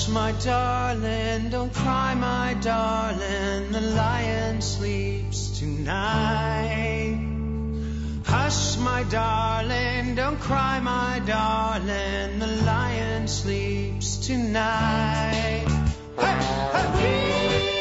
my darling, don't cry, my darling, the lion sleeps tonight. Hush, my darling, don't cry, my darling, the lion sleeps tonight. Hey, hey.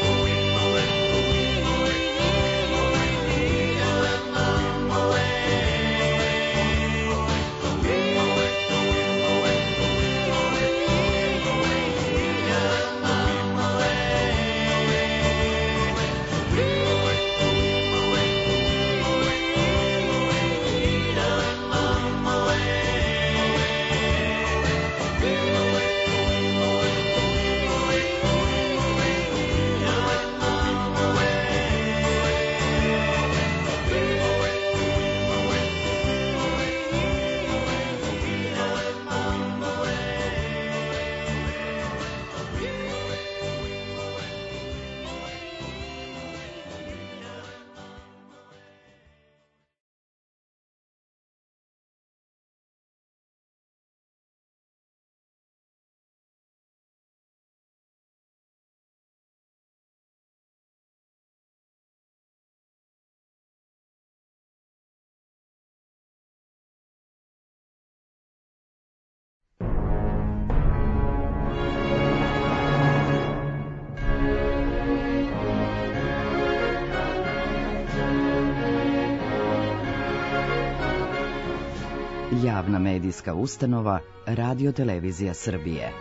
Javna medijska ustanova Radio-televizija Srbije.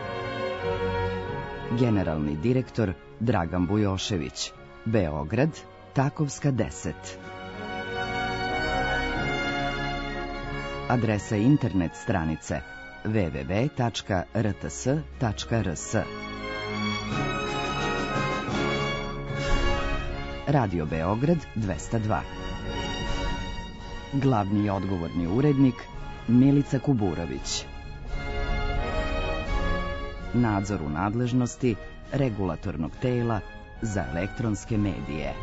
Generalni direktor Dragan Bujošević. Beograd, Takovska 10. Adresa internet stranice www.rts.rs. Radio Beograd 202. Glavni i odgovorni urednik Milica Kuburović. Nadzor u nadležnosti Regulatornog tela za elektronske medije.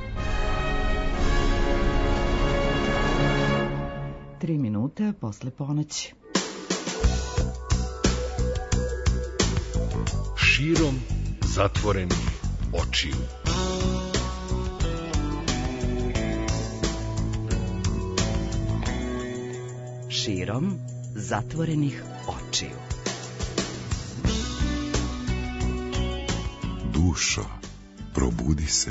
3 minuta posle ponoći. Širom zatvorenih očiju. Širom zatvorenih očiju. Dušo, probudi se.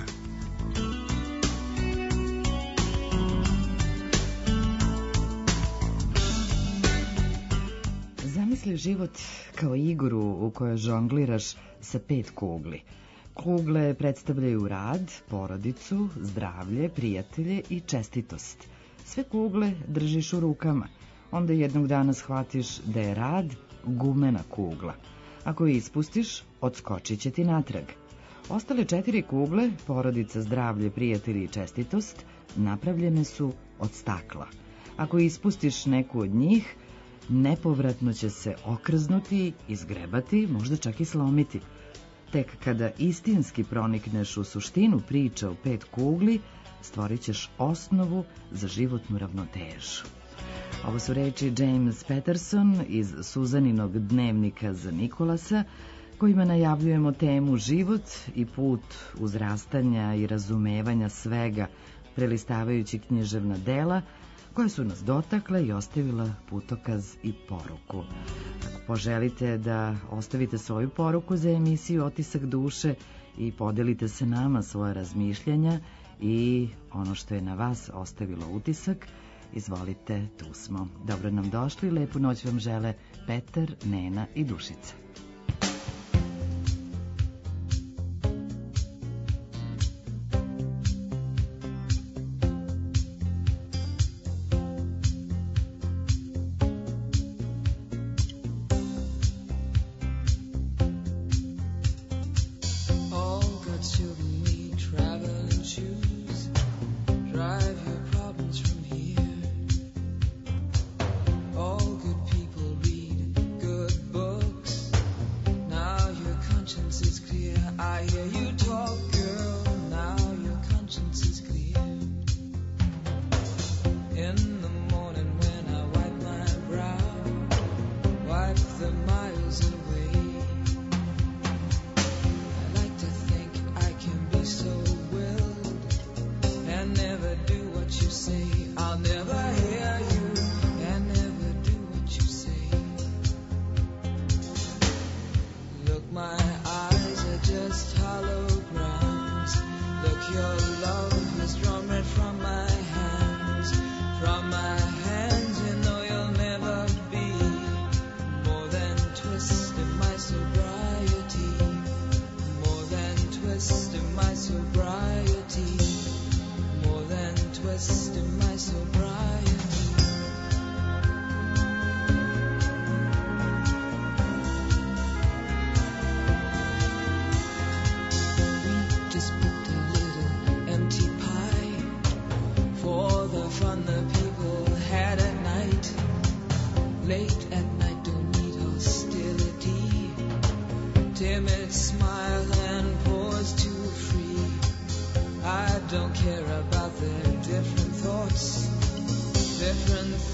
Zamisli život kao igru u kojoj žongliraš sa 5 kugli. Kugle predstavljaju rad, porodicu, zdravlje, prijatelje i čestitost. Sve kugle držiš u rukama. Onda jednog dana shvatiš da je rad gumena kugla. Ako je ispustiš, odskočit će ti natrag. Ostale 4 kugle, porodica, zdravlje, prijatelji i čestitost, napravljene su od stakla. Ako ispustiš neku od njih, nepovratno će se okrznuti, izgrebati, možda čak i slomiti. Tek kada istinski pronikneš u suštinu priča o 5 kugli, stvorit ćeš osnovu za životnu ravnotežu. Ovo su reči James Patterson iz Suzaninog dnevnika za Nikolasa, kojima najavljujemo temu život i put uzrastanja i razumevanja svega, prelistavajući književna dela koja su nas dotakla i ostavila putokaz i poruku. Ako poželite da ostavite svoju poruku za emisiju Otisak duše i podelite se nama svoje razmišljanja i ono što je na vas ostavilo utisak, izvolite, tu smo. Dobro nam došli, lepu noć vam žele Petar, Nena i Dušica.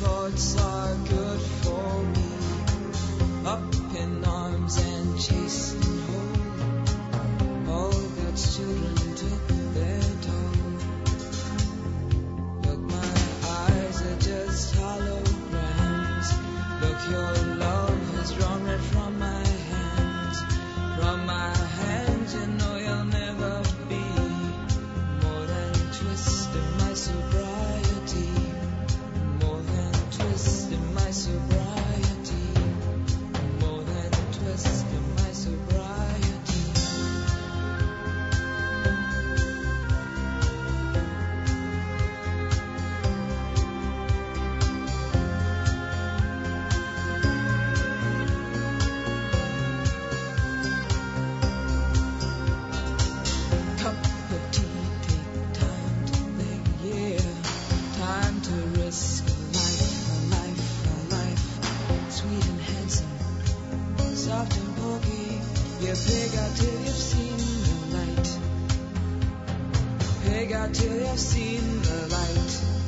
thoughts are good for me. Up in arms and chasing home. All God's children took their toll. Look, my eyes are just holograms. Look, your love has drawn red from my hands. From my hands, you know you'll never be more than twist in my sobriety. More than twist in my sobriety. More than twist in my sobriety. Cup of tea, take time to think, yeah. Time to risk a life, a life. Sweet and handsome, soft and pokey. You pig out till you've seen the light. Pig out till you've seen the light.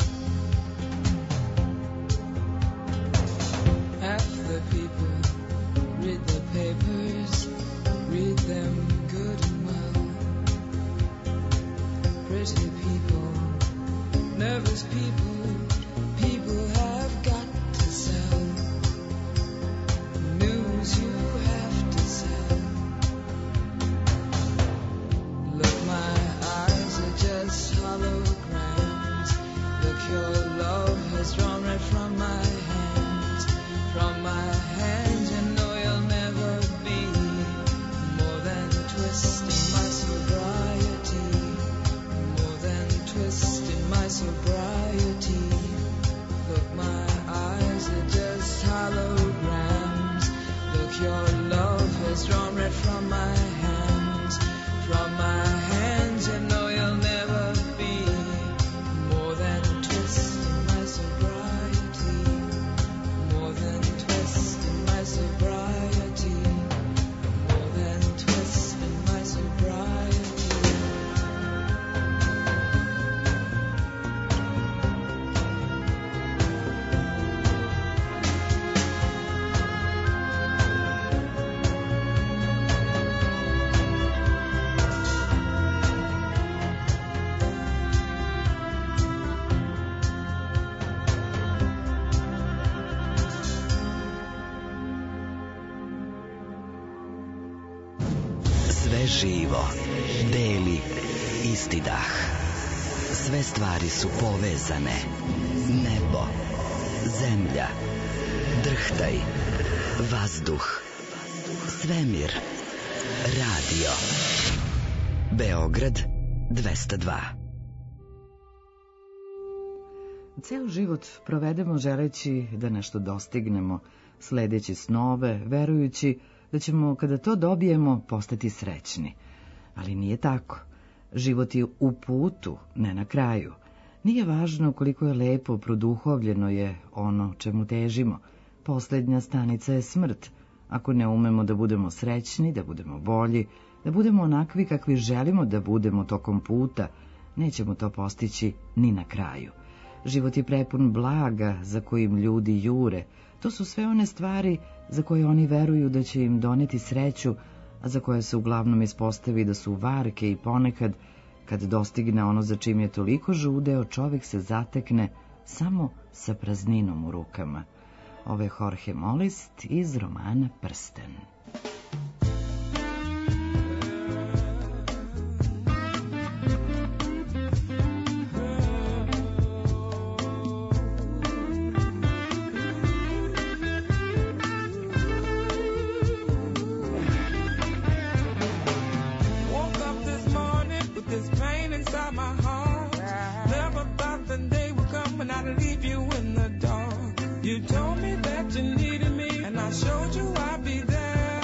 Half the people read the papers, read them good and well. Pretty people, nervous people, people have got to sell. News you have to sell. Look, my eyes are just holograms. Look, your love has drawn red from my hands. From my hands, you know you'll never be more than twist in my sobriety. More than twist in my sobriety. Look, my eyes are just holograms. Look, your love has drawn red from my hands. From my hands, you know you'll never be more than twist in my sobriety. More than twist in my sobriety. More than twist in my sobriety. Sve živo deli isti dah. Sve stvari su povezane. Nebo, zemlja, drhtaj, vazduh, svemir, radio. Beograd 202. Ceo život provedemo želeći da nešto dostignemo, sledeći snove, verujući da ćemo kada to dobijemo postati srećni. Ali nije tako. Život je u putu, ne na kraju. Nije važno koliko je lepo produhovljeno je ono čemu težimo. Poslednja stanica je smrt. Ako ne umemo da budemo srećni, da budemo bolji, da budemo onakvi kakvi želimo da budemo tokom puta, nećemo to postići ni na kraju. Život je prepun blaga za kojim ljudi jure. To su sve one stvari za koje oni veruju da će im doneti sreću, a za koje se uglavnom ispostavi da su varke i ponekad, kad dostigne ono za čim je toliko žudeo, čovjek se zatekne samo sa prazninom u rukama. Ovo je Jorge Molist iz romana Prsten. You told me that you needed me, and I showed you I'd be there.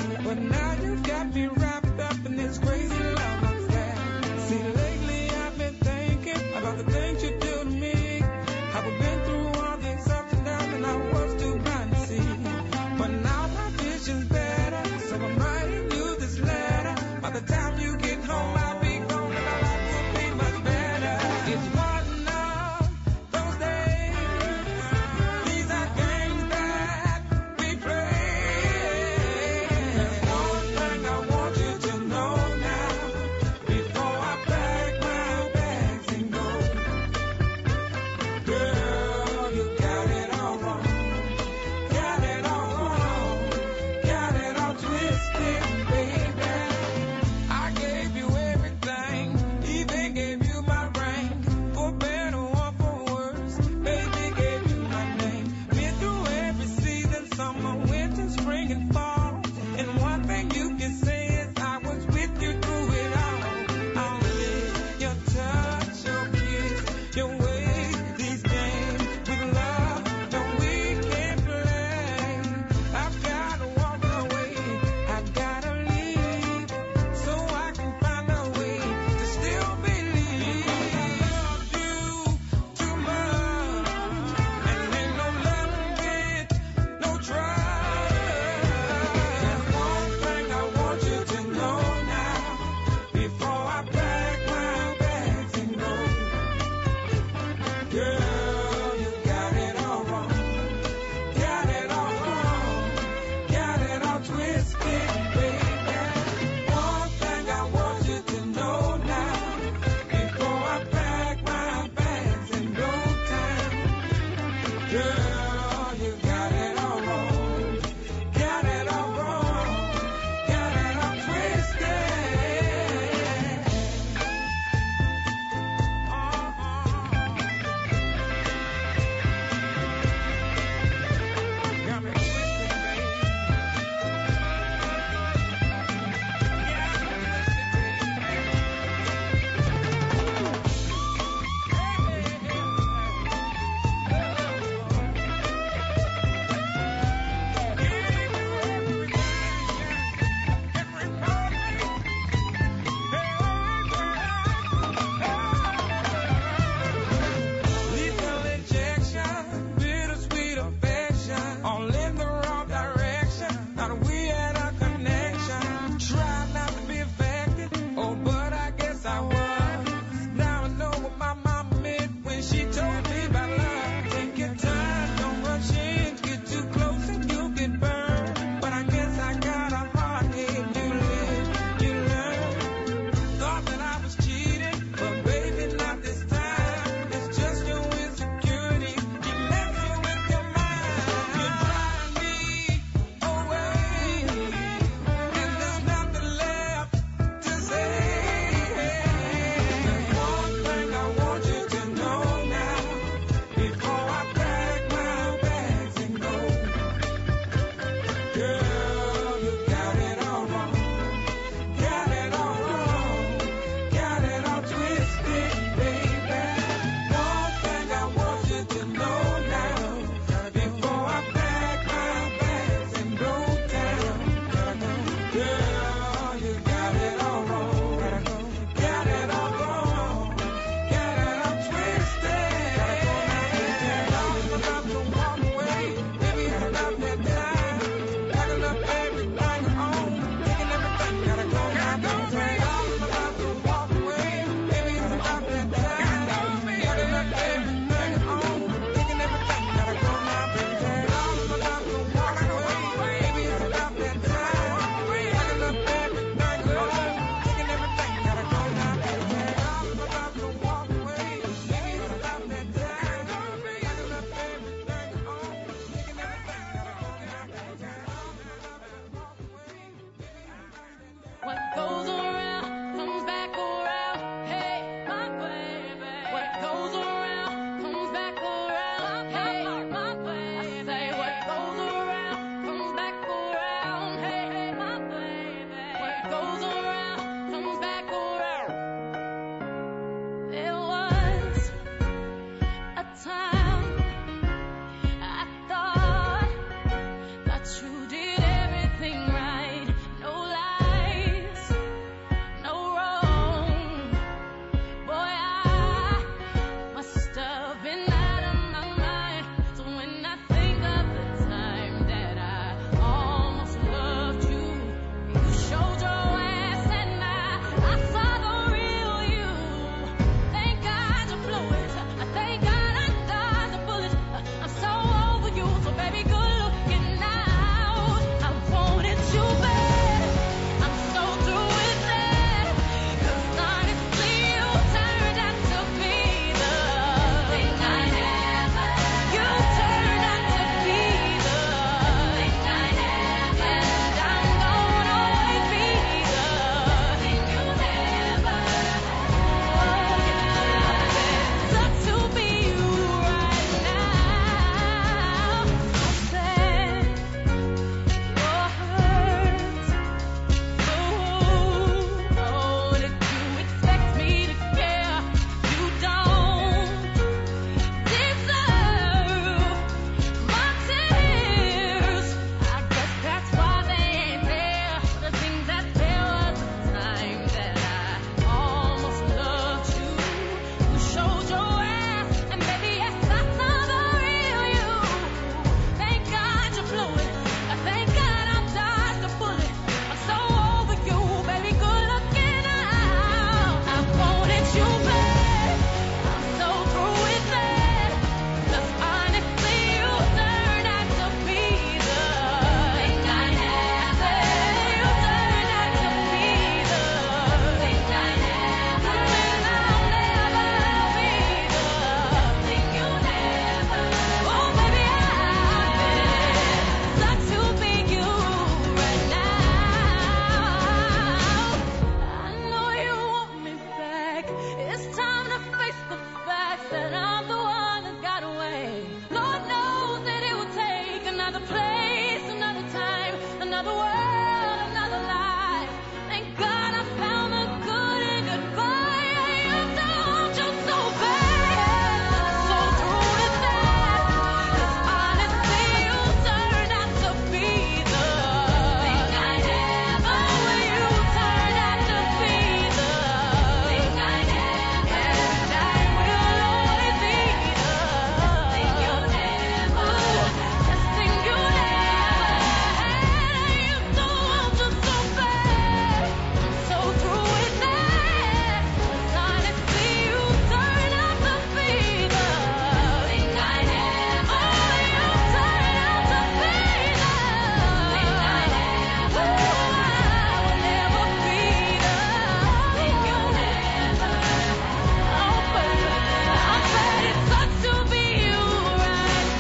It's time to face the facts that I'm the one that got away. Lord knows that it will take another place, another time, another world, another life. Thank God I found the good in goodbye. I used to want you so bad, so through with that. 'Cause honestly, you turned out to be the thing I never. Oh, you turned out to be the thing I never. And I will always be the thing you never. This thing you never had. I used to want you so bad, so through with that. 'Cause honestly, you turned out to be the thing I never. Oh, you turned out to be the thing I never. I will never be the thing you never. Oh, but I bet it sucks to be you right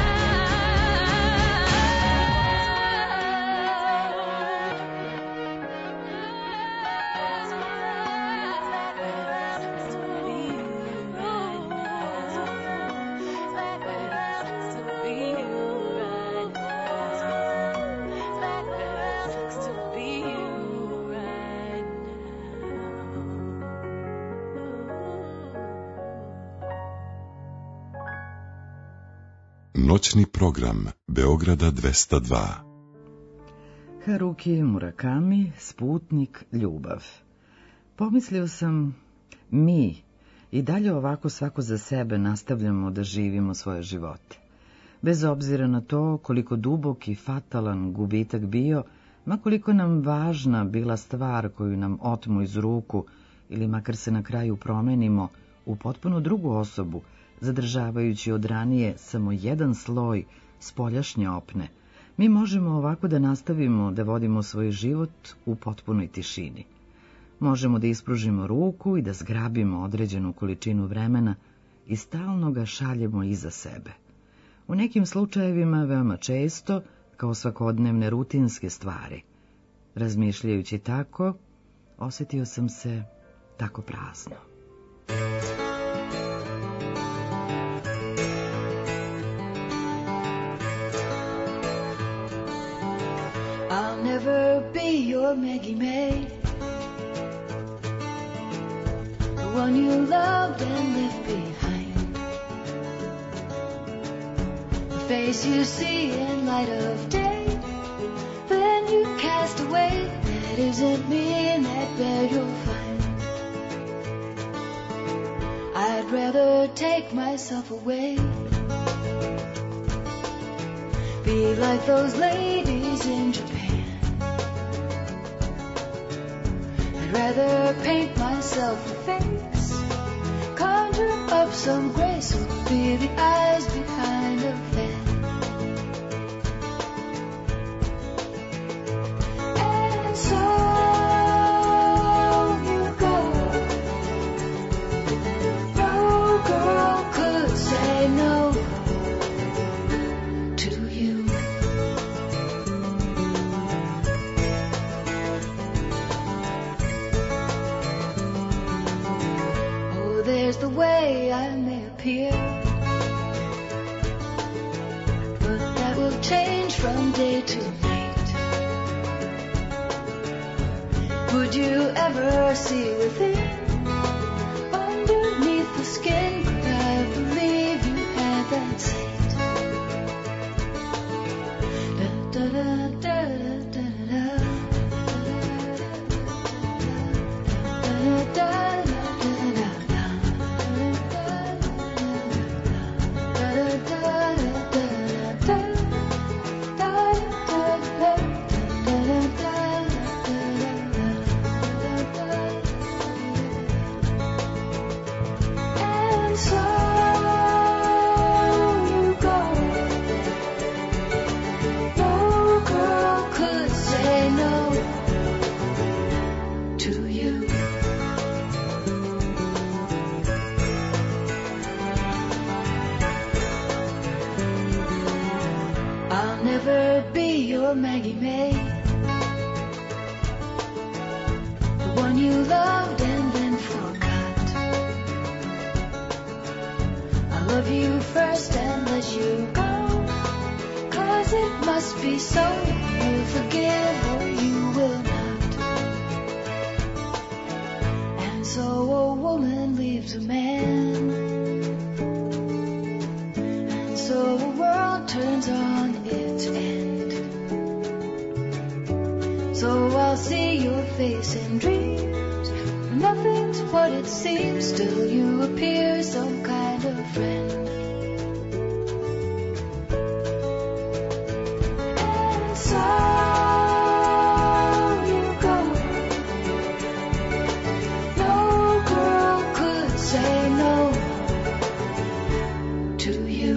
Noćni program Beograda 202. Haruki Murakami, Sputnik, ljubav. Pomislio sam, mi i dalje ovako svako za sebe nastavljamo da živimo svoje živote. Bez obzira na to koliko dubok i fatalan gubitak bio, ma koliko nam važna bila stvar koju nam otmu iz ruku ili makar se na kraju promenimo u potpuno drugu osobu, zadržavajući od ranije samo jedan sloj spoljašnje opne, mi možemo ovako da nastavimo da vodimo svoj život u potpunoj tišini. Možemo da ispružimo ruku i da zgrabimo određenu količinu vremena i stalno ga šaljemo iza sebe. U nekim slučajevima veoma često, kao svakodnevne rutinske stvari. Razmišljajući tako, osjetio sam se tako prazno. I'll never be your Maggie May, the one you loved and left behind, the face you see in light of day, then you cast away. That isn't me, and that bear you'll find. I'd rather take myself away, be like those ladies in Japan. I'd rather paint myself a face, conjure up some grace, or be the eyes behind a veil. And so you go. No girl could say no to you. Oh, there's the way I may appear, but that will change from day to night. Would you ever see within, underneath the skin? Could I believe you had that sight? Da da da da da da da da and so you go. No girl could say no to you. I'll never be your Maggie May, the one you loved and then forgot, love you first and let you go. 'Cause it must be so. You forgive or you will not. And so a woman leaves a man. And so a world turns on its end. So I'll see your face in dreams. Nothing's what it seems. Still you appear some kind of friend. And so you go. No girl could say no to you.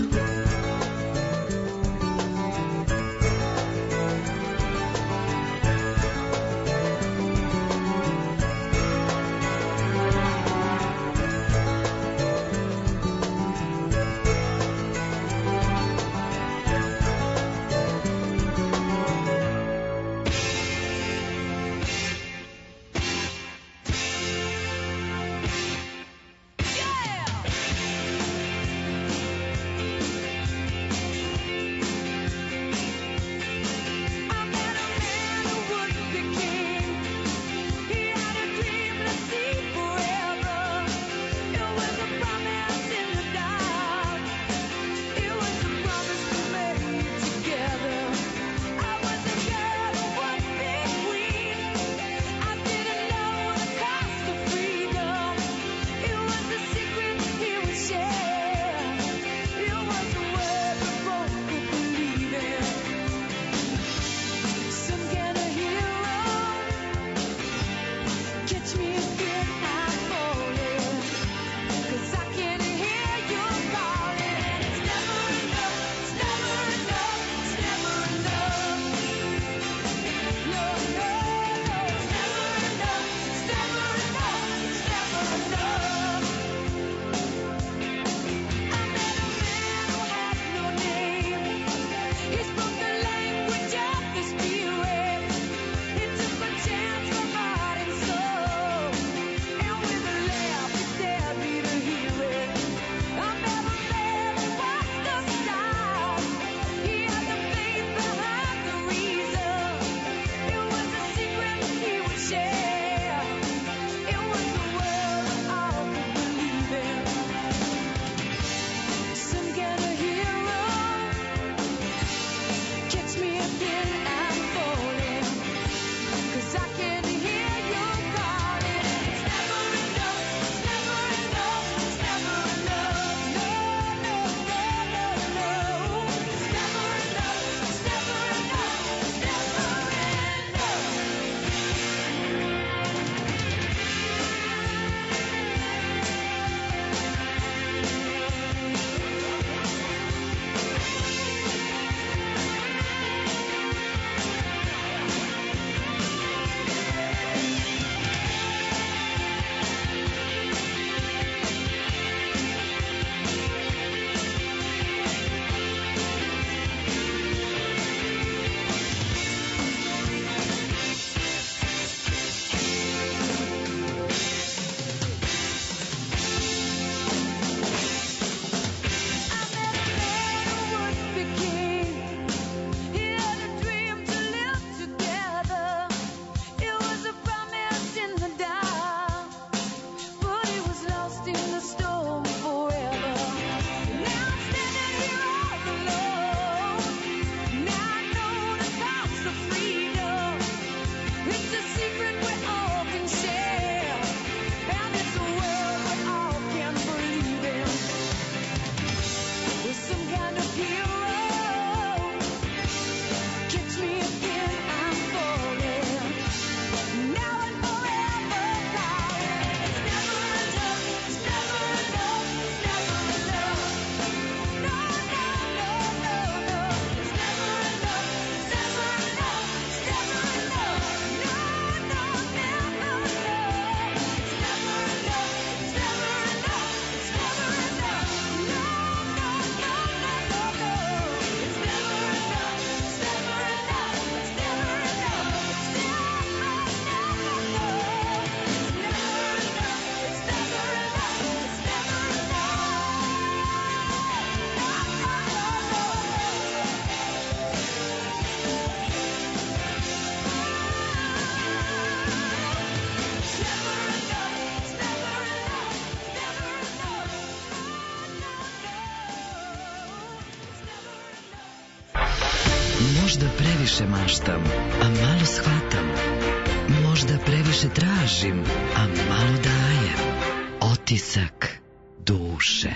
Možda previše maštam, a malo shvatam. Možda previše tražim, a malo dajem. Otisak duše.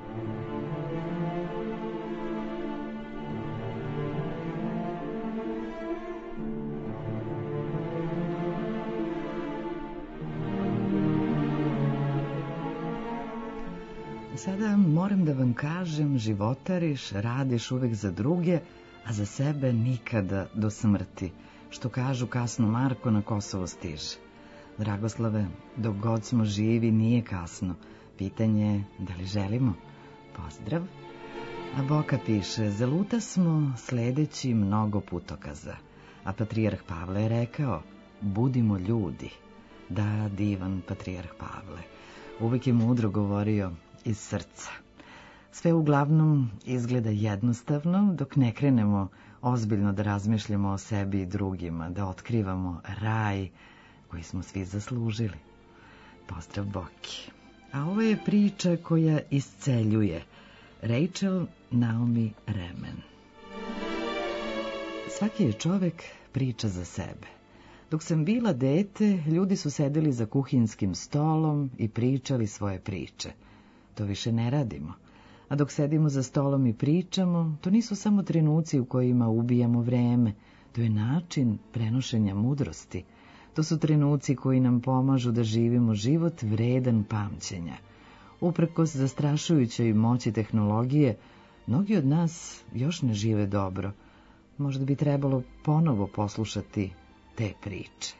Sada moram da vam kažem, životariš, radiš uvek za druge, a za sebe nikada do smrti. Što kažu kasno Marko na Kosovo stiže. Dragoslave, dok god smo živi nije kasno. Pitanje je da li želimo? Pozdrav. A Boka piše, zaluta smo sledeći mnogo putokaza. A patrijarh Pavle je rekao, budimo ljudi. Da, divan patrijarh Pavle. Uvijek je mudro govorio iz srca. Sve uglavnom izgleda jednostavno dok ne krenemo ozbiljno da razmišljamo o sebi i drugima, da otkrivamo raj koji smo svi zaslužili. Pozdrav Boki. A ovo je priča koja isceljuje. Rachel Naomi Remen. Svaki je čovek priča za sebe. Dok sam bila dete, ljudi su sedeli za kuhinskim stolom i pričali svoje priče. To više ne radimo. A dok sedimo za stolom i pričamo, to nisu samo trenuci u kojima ubijamo vreme, to je način prenošenja mudrosti. To su trenuci koji nam pomažu da živimo život vredan pamćenja. Uprkos zastrašujućoj moći tehnologije, mnogi od nas još ne žive dobro. Možda bi trebalo ponovo poslušati te priče.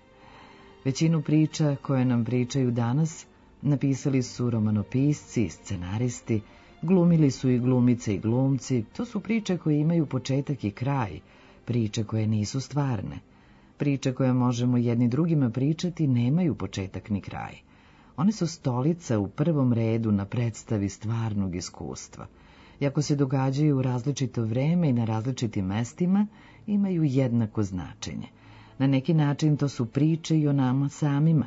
Većinu priča koje nam pričaju danas napisali su romanopisci, scenaristi, glumili su i glumice i glumci. To su priče koje imaju početak i kraj, priče koje nisu stvarne. Priče koje možemo jedni drugima pričati nemaju početak ni kraj. One su stolica u prvom redu na predstavi stvarnog iskustva. I ako se događaju u različito vreme i na različitim mestima, imaju jednako značenje. Na neki način to su priče i o nama samima.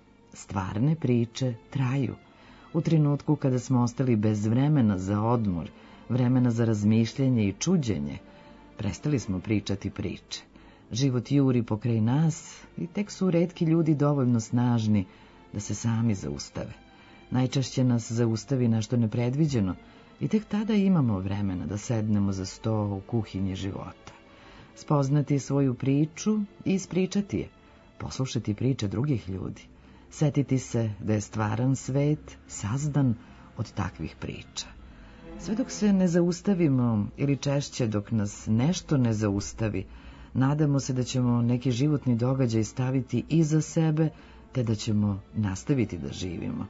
Stvarne priče traju. U trenutku kada smo ostali bez vremena za odmor, vremena za razmišljanje i čuđenje, prestali smo pričati priče. Život juri pokraj nas i tek su retki ljudi dovoljno snažni da se sami zaustave. Najčešće nas zaustavi nešto nepredviđeno i tek tada imamo vremena da sednemo za sto u kuhinji života. Spoznati svoju priču i ispričati je, poslušati priče drugih ljudi, setiti se da je stvaran svet sazdan od takvih priča. Sve dok se ne zaustavimo ili češće dok nas nešto ne zaustavi, nadamo se da ćemo neki životni događaj staviti iza sebe, te da ćemo nastaviti da živimo.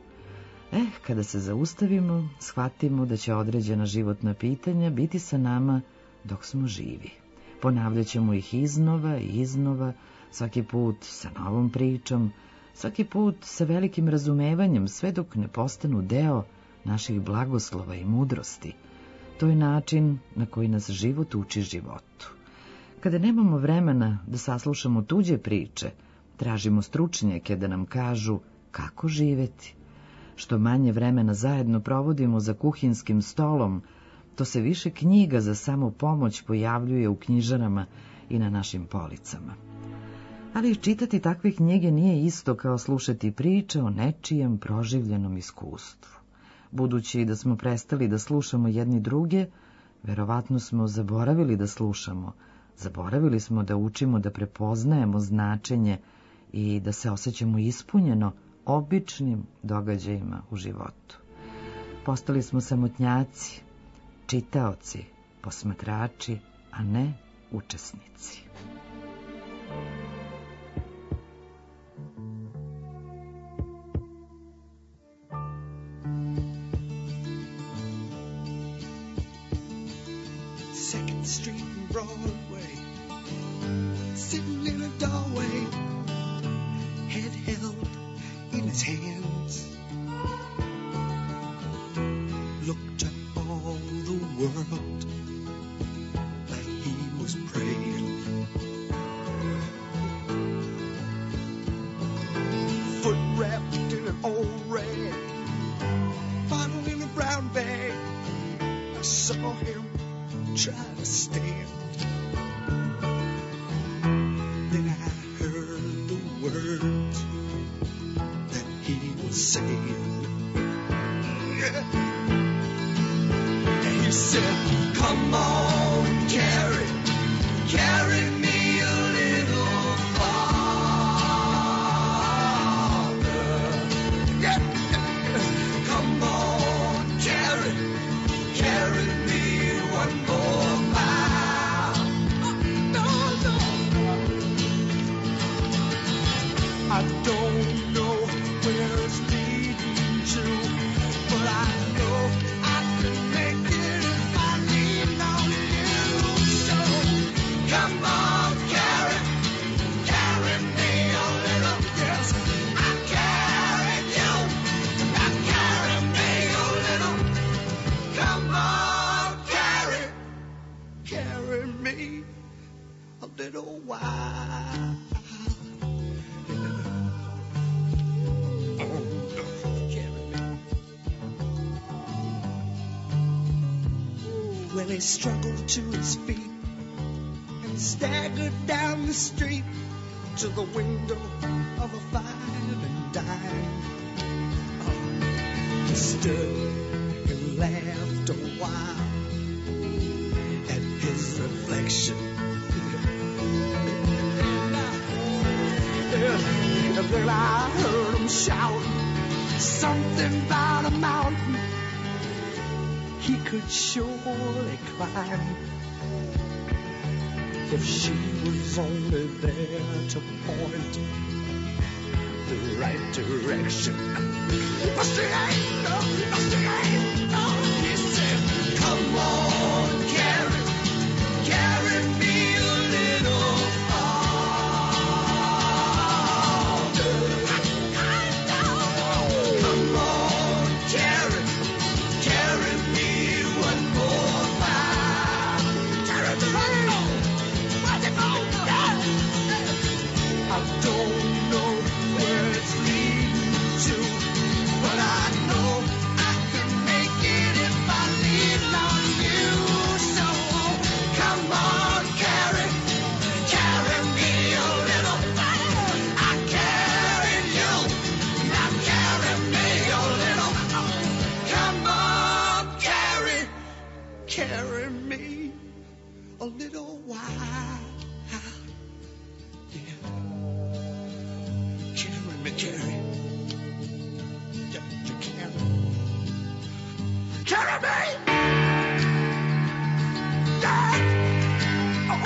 Kada se zaustavimo, shvatimo da će određena životna pitanja biti sa nama dok smo živi. Ponavljat ćemo ih iznova i iznova, svaki put sa novom pričom, svaki put sa velikim razumevanjem, sve dok ne postanu deo naših blagoslova i mudrosti. To je način na koji nas život uči životu. Kada nemamo vremena da saslušamo tuđe priče, tražimo stručnjake da nam kažu kako živeti. Što manje vremena zajedno provodimo za kuhinskim stolom, to se više knjiga za samopomoć pojavljuje u knjižarama i na našim policama. Ali čitati takve knjige nije isto kao slušati priče o nečijem proživljenom iskustvu. Budući da smo prestali da slušamo jedni druge, verovatno smo zaboravili da slušamo, zaboravili smo da učimo da prepoznajemo značenje i da se osjećamo ispunjeno običnim događajima u životu. Postali smo samotnjaci, čitaoci, posmatrači, a ne učesnici. Second Street and Broadway, sitting in a doorway, head held in his hands, looked at all the world like he was praying. Foot wrapped in an old rag, bottle in a brown bag. I saw him try to stand. said, come on, carry me a little farther. Yeah. Come on, carry me one more mile. No. I don't know where it's leading to, but I know I can make it if I lean on you. So come on, carry me a little. Yes, I carry you. I carry me a little. Come on, carry me a little while. Well, he struggled to his feet and staggered down the street to the window of a five and dime. He stood and laughed a while at his reflection. And then I heard him shout something about a mountain he could surely climb if she was only there to point the right direction. But she ain't no. He said, come on, carry me a little farther. Come on, carry me one more mile. Carry me along. Where's it going? I don't know where it's leading to, but I know I can make it if I lean on you. So come on, carry me a little. I carry you. Now carry me a little. Come on, carry me a little while. Yeah. Carry. Carry me! Yeah! Oh.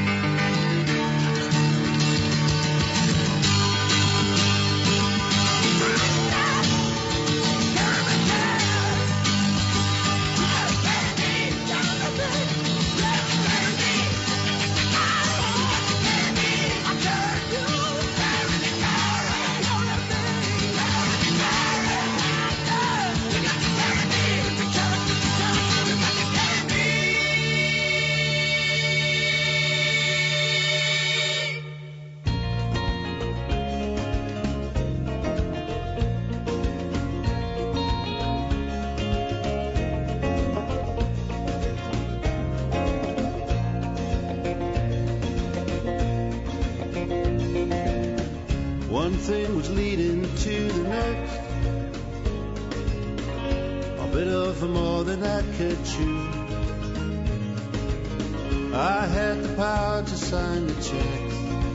One thing was leading to the next, a bit of more than I could chew. I had the power to sign the checks.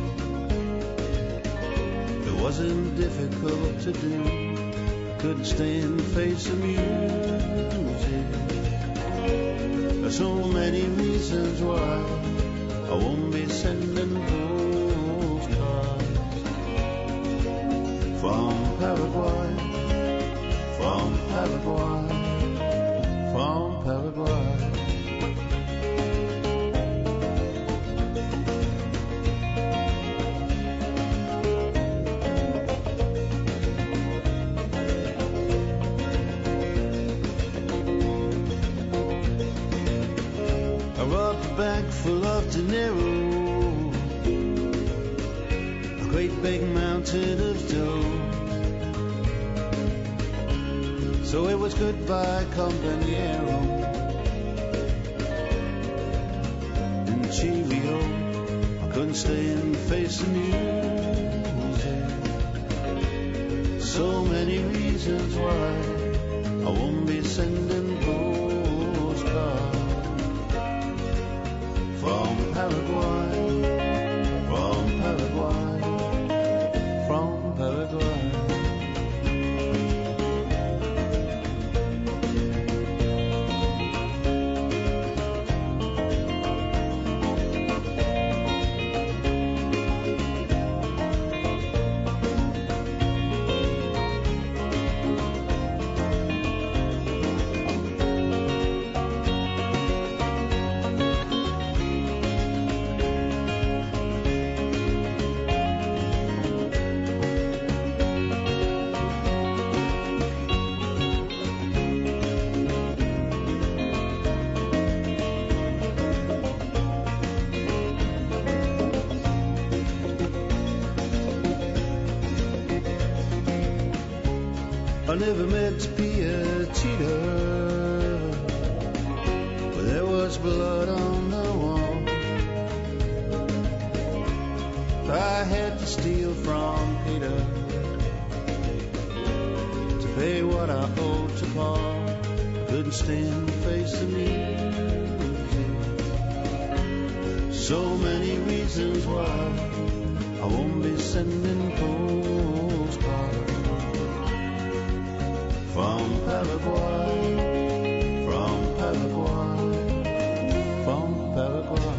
It wasn't difficult to do. I couldn't stand facing music. There's so many reasons why I won't be sending postcards. From Paraguay. I robbed a bank full of dinero, a great big mountain of dough. So it was goodbye, compañero, and cheerio. I couldn't stand facing music. So many reasons why I won't be sending postcards. never meant to be a cheater, but there was blood on the wall. I had to steal from Peter to pay what I owed to Paul. I couldn't stand the face of music. So many reasons why I won't be sending postcards from Paraguay, from Paraguay, from Paraguay.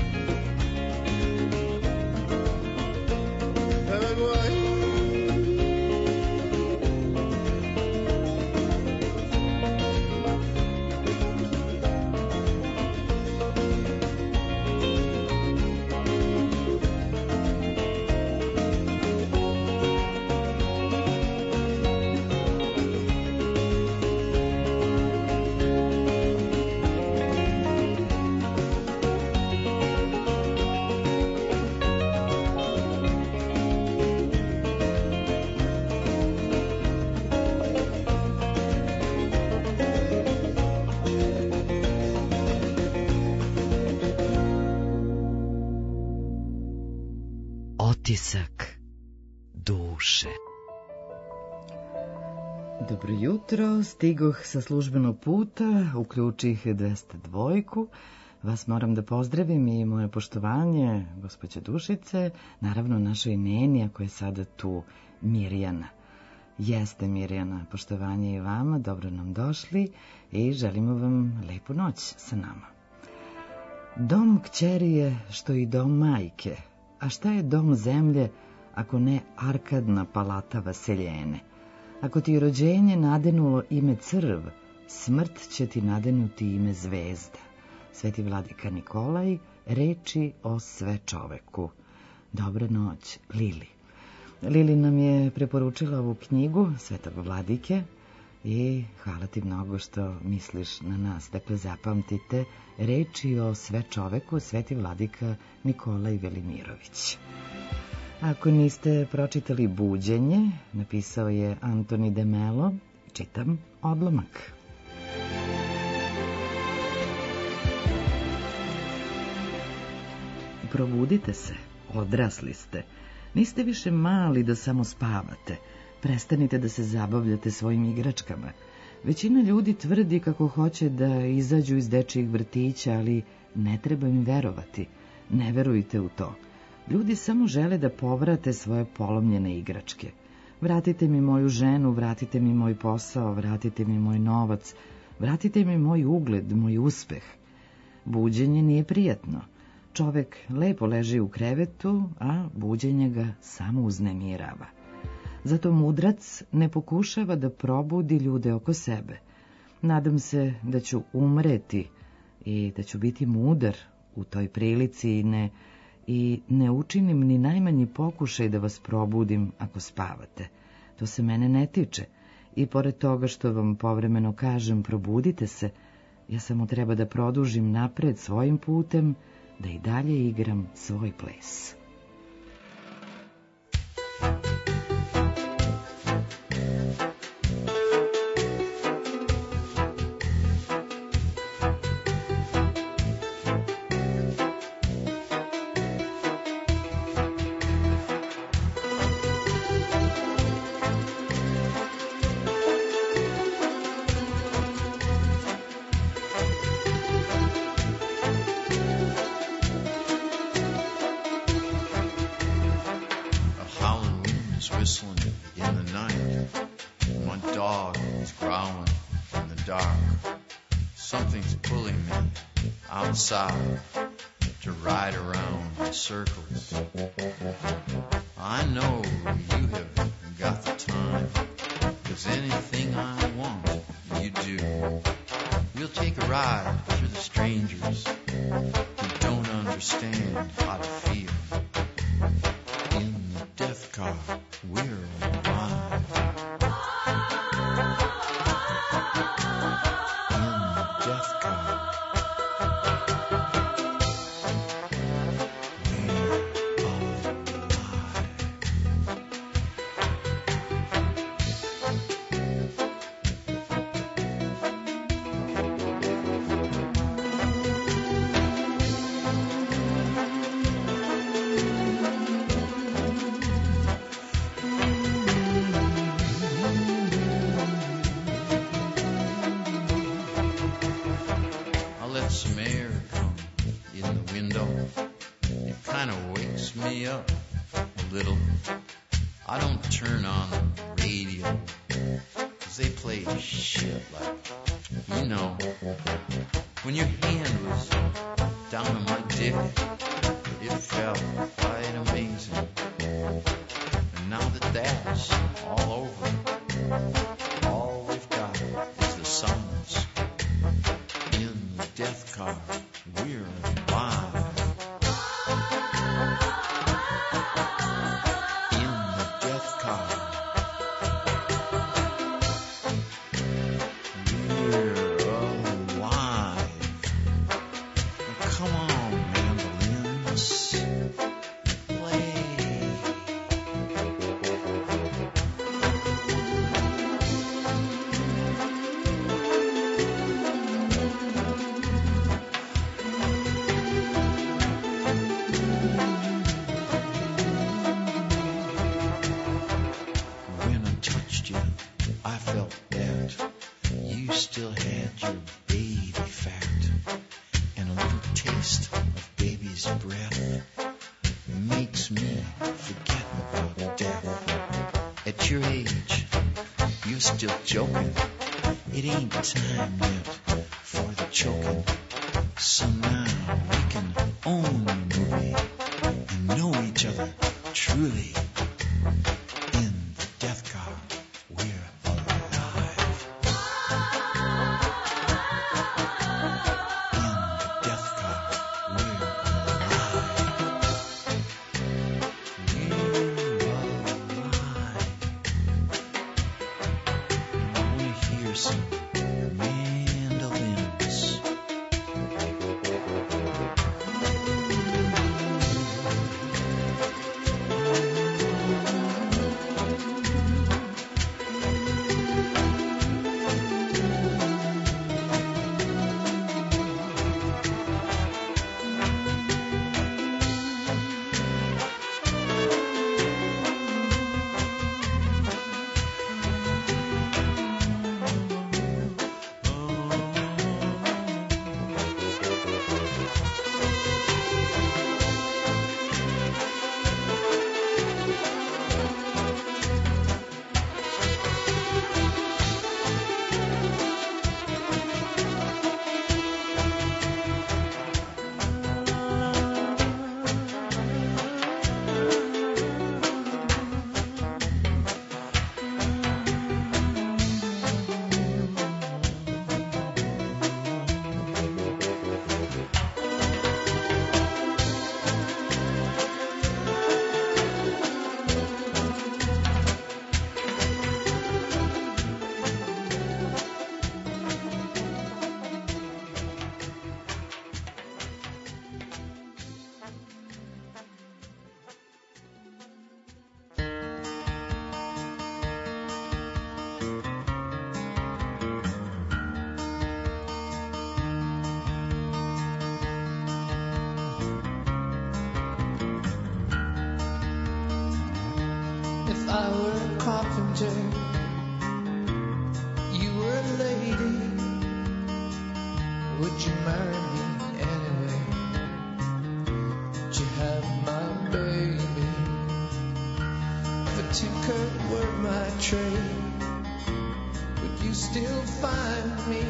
Otisak duše. Dobro jutro, stigoh sa službenog puta, uključih 202. Vas moram da pozdravim i moje poštovanje, gospođe Dušice, naravno našoj Neni, koja je sada tu, Mirjana. Jeste Mirjana, poštovanje i vama, dobro nam došli i želimo vam lepu noć sa nama. Dom kćeri je što i dom majke, a šta je dom zemlje ako ne arkadna palata vaseljene? Ako ti rođenje nadenulo ime crv, smrt će ti nadenuti ime zvezda. Sveti vladika Nikolaj, reči o sve čoveku. Dobra noć, Lili. Lili nam je preporučila ovu knjigu Svetog vladike i hvala ti mnogo što misliš na nas. Dakle, zapamtite, reči o sve čoveku, Sveti vladika Nikolaj Velimirović. Ako niste pročitali Buđenje, napisao je Antoni de Melo, čitam odlomak. Probudite se, odrasli ste. Niste više mali da samo spavate. Prestanite da se zabavljate svojim igračkama. Većina ljudi tvrdi kako hoće da izađu iz dečijih vrtića, ali ne treba im verovati. Ne verujte u to. Ljudi samo žele da povrate svoje polomljene igračke. Vratite mi moju ženu, vratite mi moj posao, vratite mi moj novac, vratite mi moj ugled, moj uspeh. Buđenje nije prijatno. Čovek lepo leži u krevetu, a buđenje ga samo uznemirava. Zato mudrac ne pokušava da probudi ljude oko sebe. Nadam se da ću umreti i da ću biti mudar u toj prilici i ne učinim ni najmanji pokušaj da vas probudim ako spavate. To se mene ne tiče. I pored toga što vam povremeno kažem probudite se, ja samo treba da produžim napred svojim putem, da i dalje igram svoj ples. Whistling in the night. My dog is growling in the dark. Something's pulling me outside to ride around in circles. I know you have got the time, 'cause anything I want, you do. We'll take a ride through the strangers who don't understand how to feel. In the death car, we're alive. In the death car, we're alive. me up a little. I don't turn on the radio, 'cause they play shit like, you know, when your hand was down on my dick, it felt quite amazing. And now that that's all over, all we've got is the sounds. In the death car, we're alive. In the death car, we're alive. Come on, mandolins, play. When I touched you, I felt that you still had your baby fat, and a little taste of baby's breath makes me forget about death. At your age, you're still joking. It ain't time yet for the choking. So now we can own the movie and know each other truly. In the death car, we're alive. In the death car, we're alive. We're alive. I want to hear some mandolins. If I were a carpenter, you were a lady, would you marry me anyway? Would you have my baby? If a tinker were my trade, would you still find me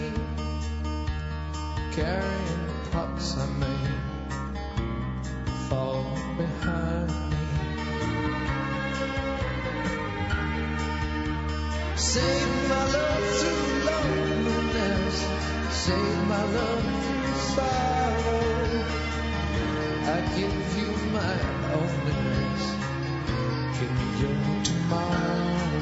carrying pots I made fall behind me? Save my love through loneliness, save my love through sorrow. I give you my loneliness, give me your tomorrow.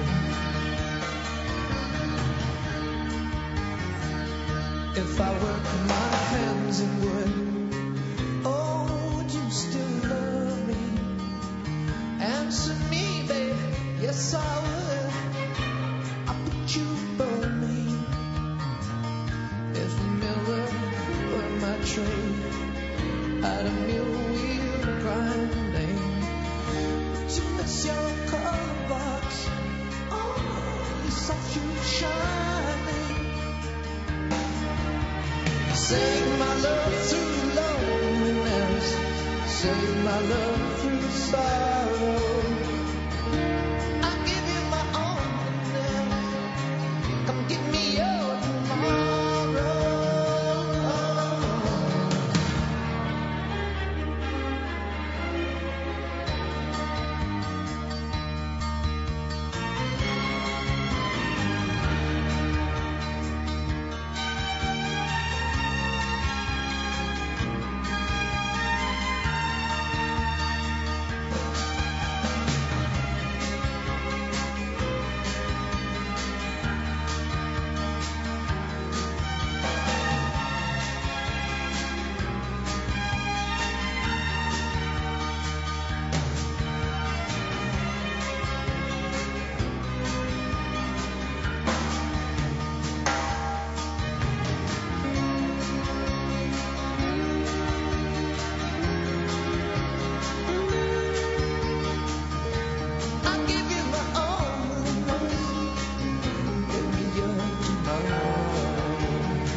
If I work my hands in wood, oh, would you still love me? Answer me, babe, yes I would. You burn me. If a miller were my trade, I'd a mill wheel grinding. Would you miss your color box? Oh, you soft you shining. Save my love through loneliness, save my love through sorrow. I'll give you my all now. Come give me your tomorrow. I'll give you my all give me your tomorrow.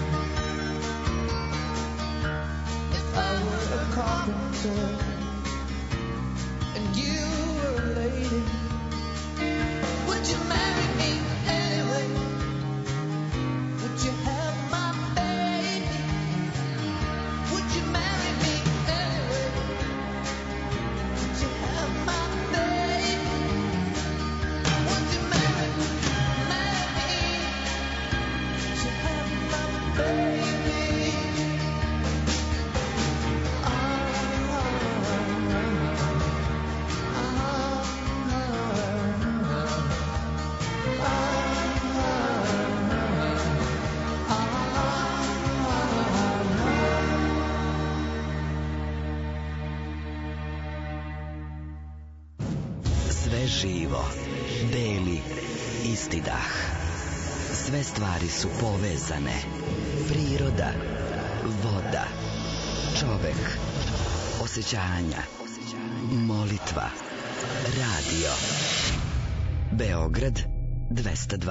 If I were a carpenter and you were a lady, would you marry me anyway? Would you have my baby? Would you marry me anyway? Would you have my baby? Would you marry me? Would you have my baby? Sve živo, beli, isti dah. Sve stvari su povezane. Priroda, voda, čovek, osjećanja, molitva, radio. Beograd 202.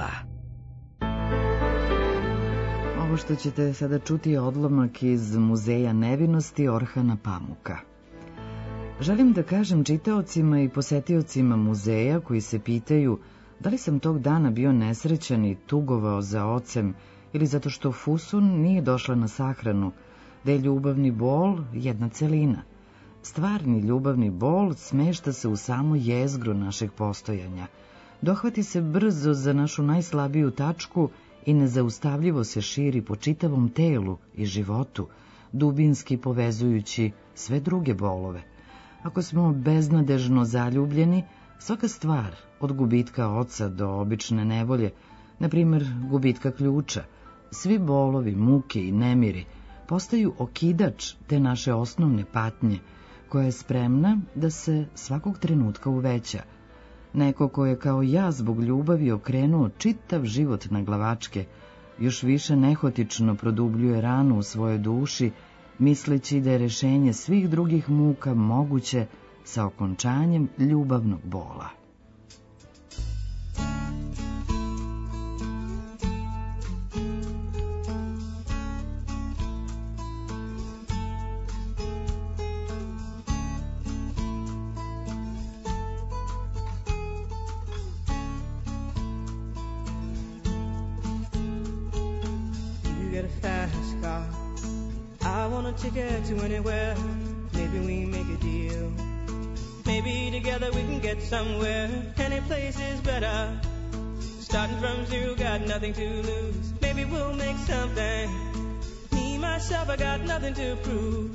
Ovo što ćete sada čuti je odlomak iz Muzeja nevinosti Orhana Pamuka. Želim da kažem čitaocima i posetiocima muzeja koji se pitaju da li sam tog dana bio nesrećan i tugovao za ocem ili zato što Fusun nije došla na sahranu, da je ljubavni bol jedna celina. Stvarni ljubavni bol smešta se u samo jezgru našeg postojanja. Dohvati se brzo za našu najslabiju tačku i nezaustavljivo se širi po čitavom telu i životu, dubinski povezujući sve druge bolove. Ako smo beznadežno zaljubljeni, svaka stvar, od gubitka oca do obične nevolje, na primjer gubitka ključa, svi bolovi, muke i nemiri, postaju okidač te naše osnovne patnje, koja je spremna da se svakog trenutka uveća. Neko ko je kao ja zbog ljubavi okrenuo čitav život na glavačke, još više nehotično produbljuje ranu u svojoj duši, misleći da je rešenje svih drugih muka moguće sa okončanjem ljubavnog bola. You get a fast car, I want a ticket to anywhere. Maybe we make a deal. Maybe together we can get somewhere. Any place is better. Starting from zero, got nothing to lose. Maybe we'll make something. Me, myself, I got nothing to prove.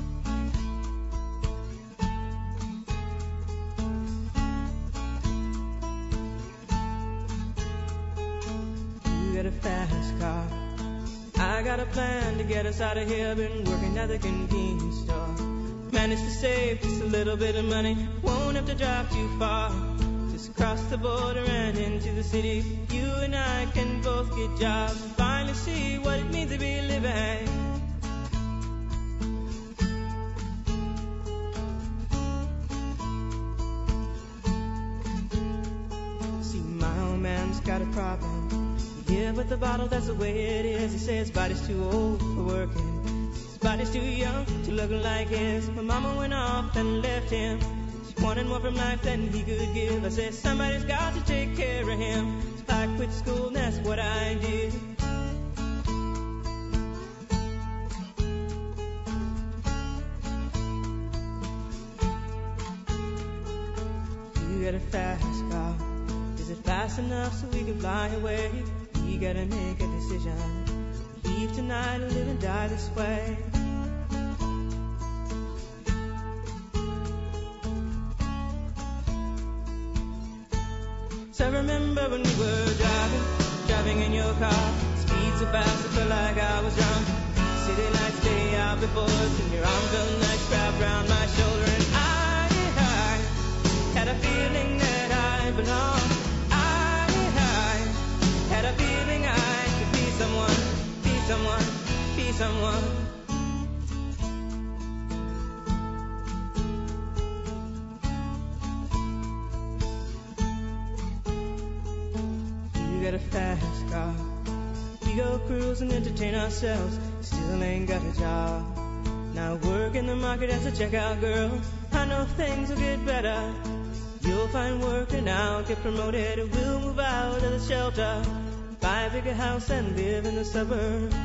You get a fast car, I got a plan to get us out of here. Been working at the convenience store. Managed to save just a little bit of money. Won't have to drive too far. Just cross the border and into the city. You and I can both get jobs. Finally see what it means to be living. See, my old man's got a problem. Yeah, but the bottle, that's the way it is. He says his body's too old for working. His body's too young to look like his. My mama went off and left him. She wanted more from life than he could give. I said, somebody's got to take care of him. So I quit school and that's what I did. You got a fast car. Is it fast enough so we can fly away? We gotta make a decision. Leave tonight or live and die this way. So I remember when we were driving in your car. Speed so fast I felt like I was drunk. City lights stay out before us, and your arm felt nice wrapped around my shoulder. And I had a feeling that I belonged. I had a feeling I could be someone, be someone, be someone. You got a fast car. We go cruise and entertain ourselves. Still ain't got a job. Now work in the market as a checkout girl. I know things will get better. You'll find work and I'll get promoted. We'll move out of the shelter, buy a bigger house and live in the suburbs.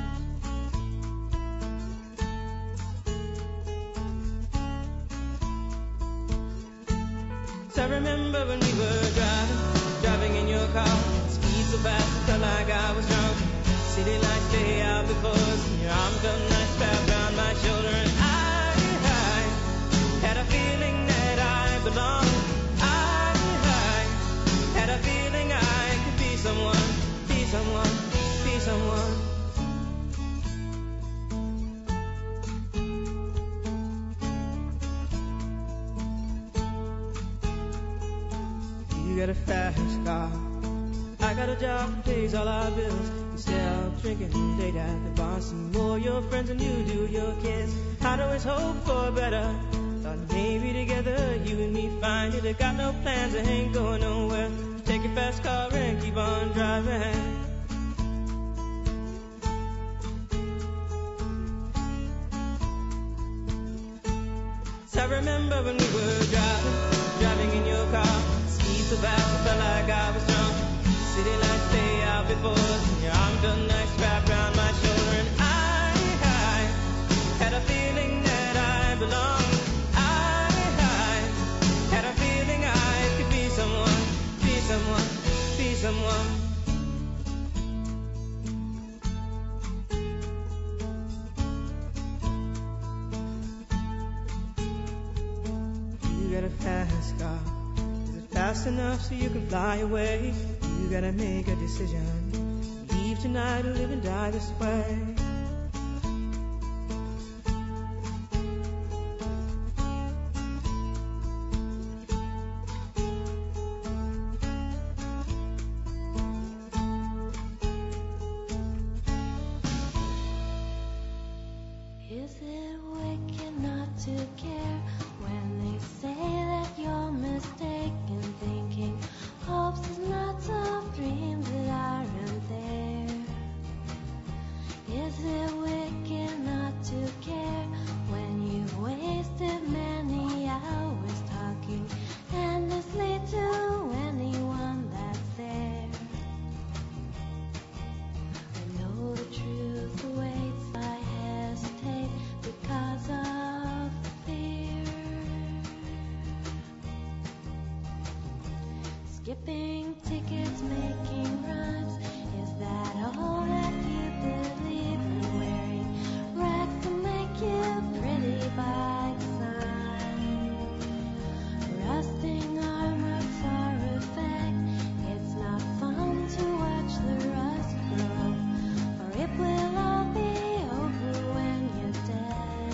So I remember when we were driving in your car. Speed so fast I felt like I was drunk. City lights lay out before us, and your arm felt nice wrapped around my shoulder. And I had a feeling that I belonged. Had a feeling I could be someone, be someone, be someone. You got a fast car. I got a job that pays all our bills. You stay out drinking late at the bar. Some more your friends than you do your kids. I'd always hope for better. Thought maybe together you and me find it. I got no plans, I ain't going nowhere. Take your fast car and keep on driving. So I remember when we were driving in your car. Speed so fast I felt like I was drunk. City lights stay out before us, and your arm felt nice wrapped around my shoulder. And I had a feeling that I belonged. I had a feeling I could be someone, be someone, be someone. You got a fast car. Is it fast enough so you can fly away? You gotta make a decision. Leave tonight or live and die this way. Is it wicked not to care when they say that you're mistaken, thinking hopes is not of dreams that aren't there? Is it wicked not to care when you've wasted many hours talking endlessly to anyone that's there? I know the truth awaits, I hesitate because of fear. Skipping tickets, making rhymes, is that all that you believe? And wearing rags to make you pretty by design. Rusting armor for effect, it's not fun to watch the rust grow, for it will all be over when you're dead.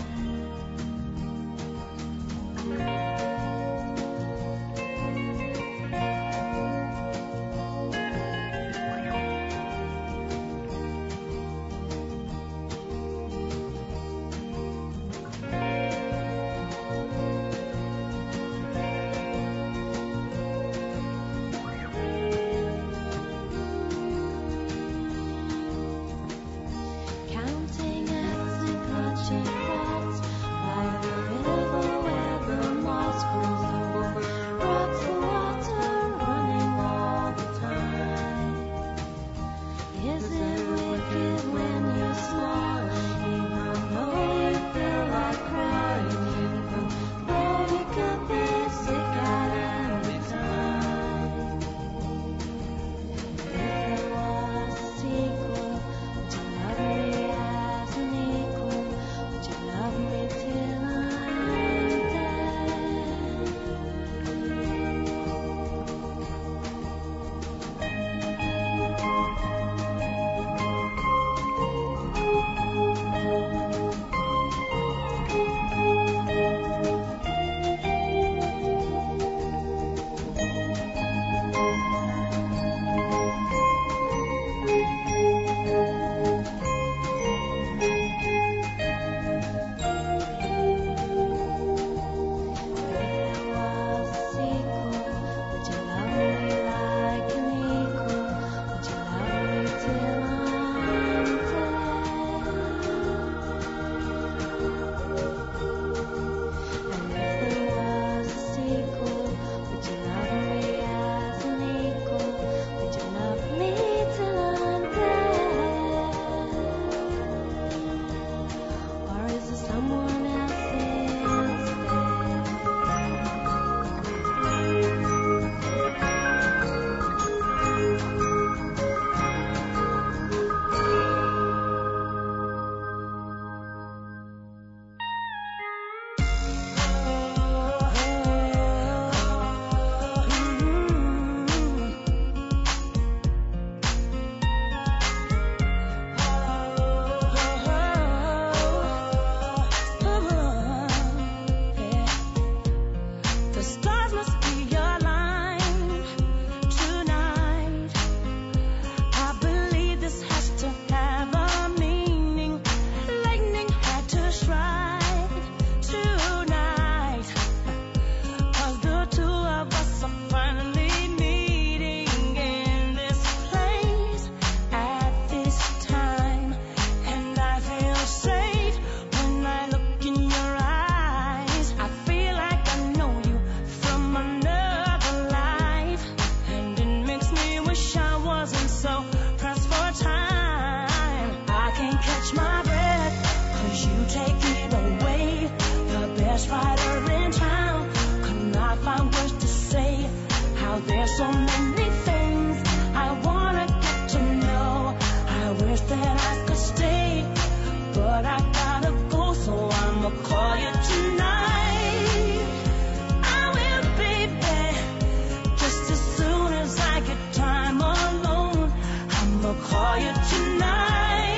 best writer in town. Could not find words to say how there's so many things I wanna get to know. I wish that I could stay, but I gotta go, so I'ma call you tonight. I will, baby, just as soon as I get time alone. I'ma call you tonight.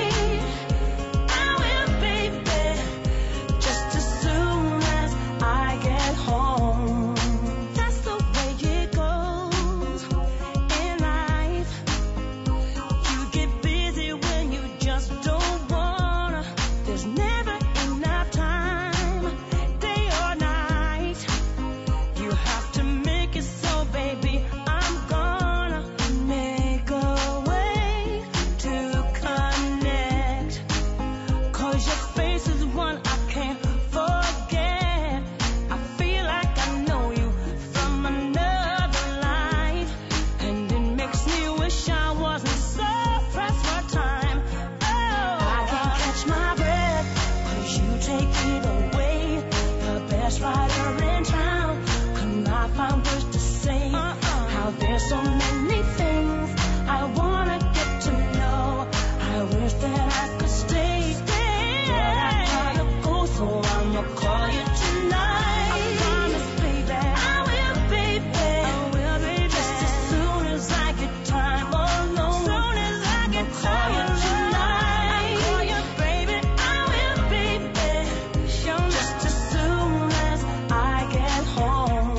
So many things I wanna get to know. I wish that I could stay, but I gotta go, so I'ma call you tonight. I promise, baby, I will, baby, just as soon as I get time alone. Soon as I get call you tonight. I call you, baby, I will, baby, just as soon as I get home.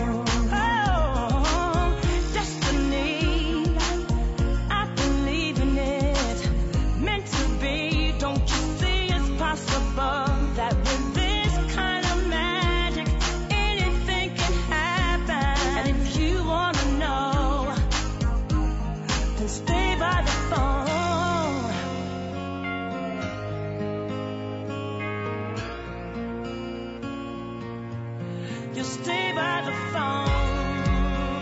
You stay by the phone.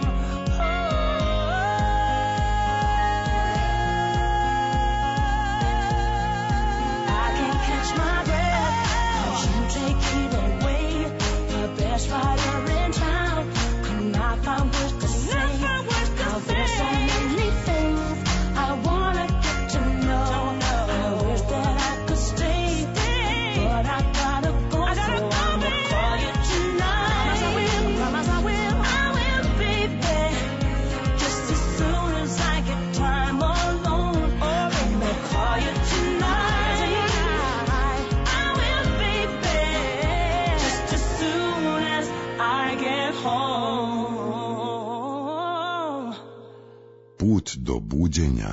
I can't catch my breath, 'cause you take it away. The best writer in town. Could not find words to say how there's so many things I wanna get to know. I wish that I could stay, but I gotta go, so I'ma call you tonight. I will, baby, just as soon as I get time alone. I'ma call you tonight. I will, baby, just as soon as I get home. Put do buđenja.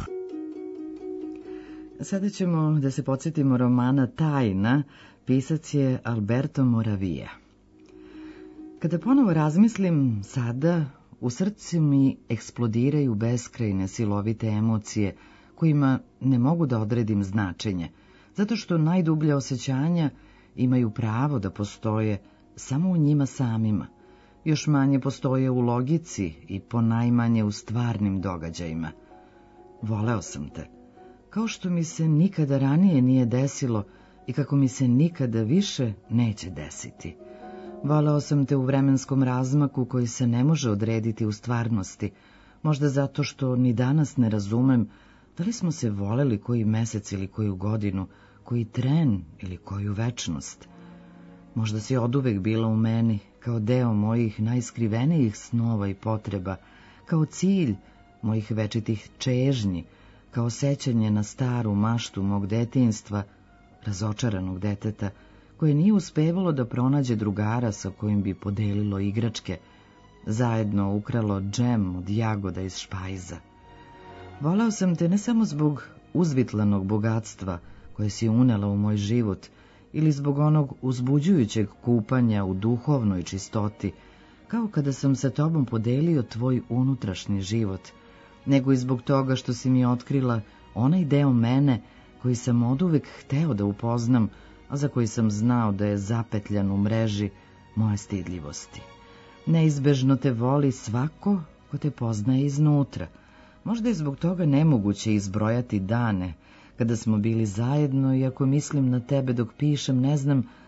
Sada ćemo da se podsjetimo romana Tajna, pisac je Alberto Moravia. Kada ponovo razmislim sada, u srcu mi eksplodiraju beskrajne silovite emocije kojima ne mogu da odredim značenje, zato što najdublja osjećanja imaju pravo da postoje samo u njima samima, još manje postoje u logici i ponajmanje u stvarnim događajima. Voleo sam te, kao što mi se nikada ranije nije desilo i kako mi se nikada više neće desiti. Voleo sam te u vremenskom razmaku koji se ne može odrediti u stvarnosti, možda zato što ni danas ne razumem da li smo se voleli koji mesec ili koju godinu, koji tren ili koju večnost. Možda si oduvek bila u meni, kao deo mojih najskrivenijih snova i potreba, kao cilj mojih večitih čežnji, kao sećanje na staru maštu mog detinjstva, razočaranog deteta, koje nije uspevalo da pronađe drugara sa kojim bi podelilo igračke, zajedno ukralo džem od jagoda iz špajza. Voleo sam te ne samo zbog uzvitlanog bogatstva koje si unela u moj život, ili zbog onog uzbuđujućeg kupanja u duhovnoj čistoti, kao kada sam sa tobom podelio tvoj unutrašnji život, nego i zbog toga što si mi otkrila onaj deo mene koji sam oduvek hteo da upoznam, a za koji sam znao da je zapetljan u mreži moje stidljivosti. Neizbežno te voli svako ko te poznaje iznutra. Možda je zbog toga nemoguće izbrojati dane kada smo bili zajedno, i ako mislim na tebe dok pišem, ne znam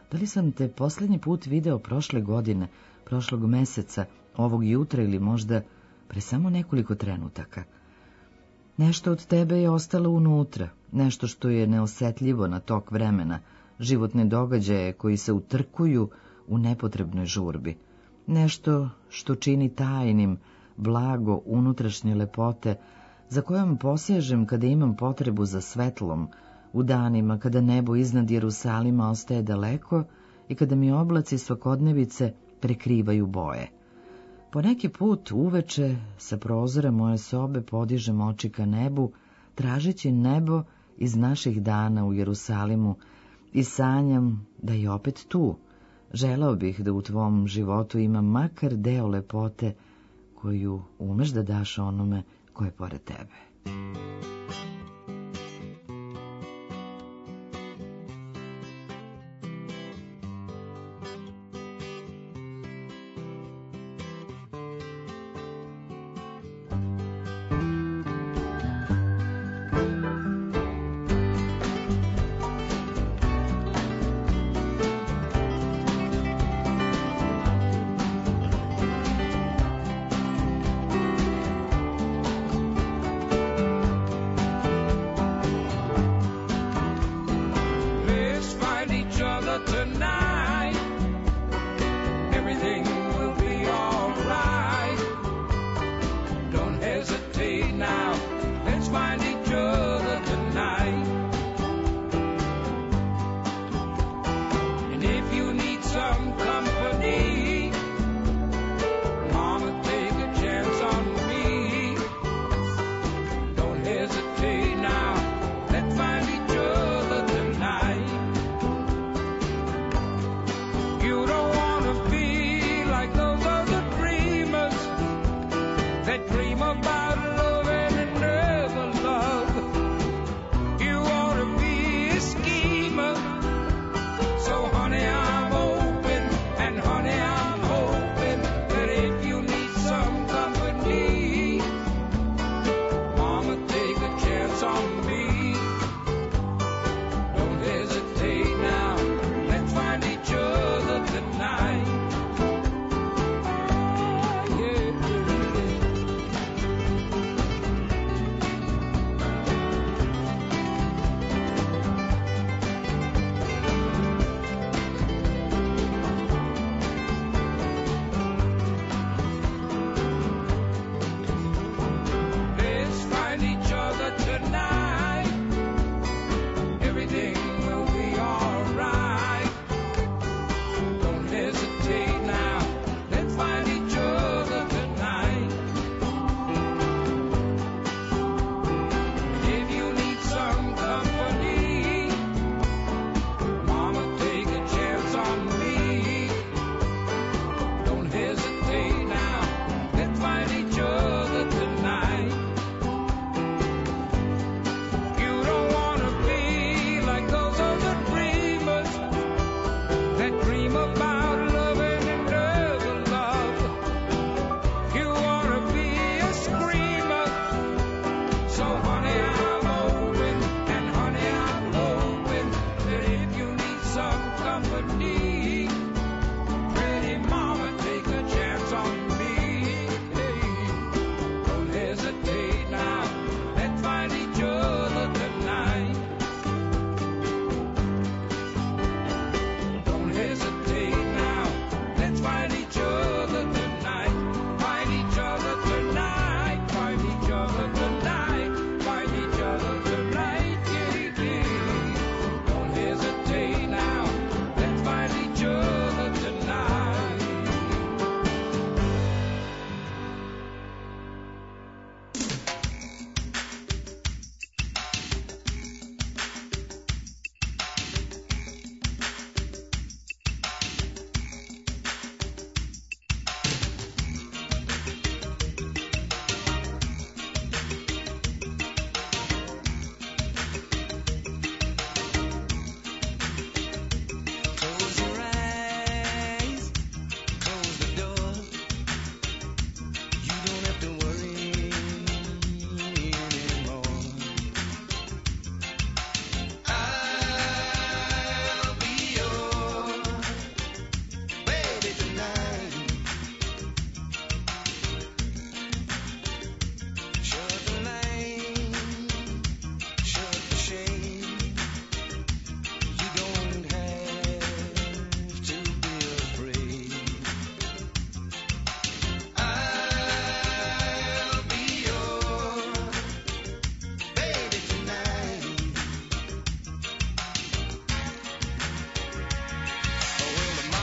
Da li sam te posljednji put video prošle godine, prošlog meseca, ovog jutra ili možda pre samo nekoliko trenutaka? Nešto od tebe je ostalo unutra, nešto što je neosetljivo na tok vremena, životne događaje koji se utrkuju u nepotrebnoj žurbi. Nešto što čini tajnim, blago unutrašnje lepote, za kojom posežem kada imam potrebu za svetlom, u danima kada nebo iznad Jerusalima ostaje daleko i kada mi oblaci svakodnevice prekrivaju boje. Poneki put uveče sa prozora moje sobe podižem oči ka nebu, tražeći nebo iz naših dana u Jerusalimu i sanjam da je opet tu. Želeo bih da u tvom životu ima makar deo lepote koju umeš da daš onome ko je pored tebe.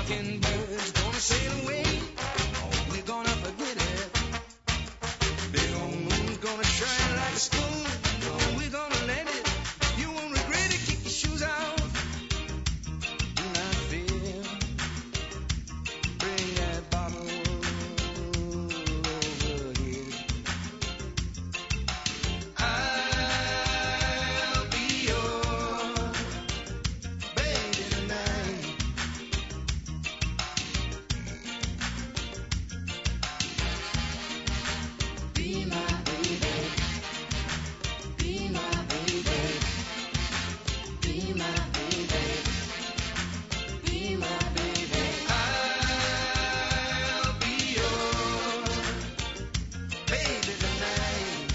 mockingbird's gonna sail away. Oh, we're gonna forget it. Big old moon's gonna shine like a spoon. Oh, we're gonna let it. You won't regret it. Kick your shoes out. Do not fear. Bring that bottle over here. I'll be your baby tonight. Be my baby. Be my baby. Be my baby. Be my baby. I'll be your baby tonight.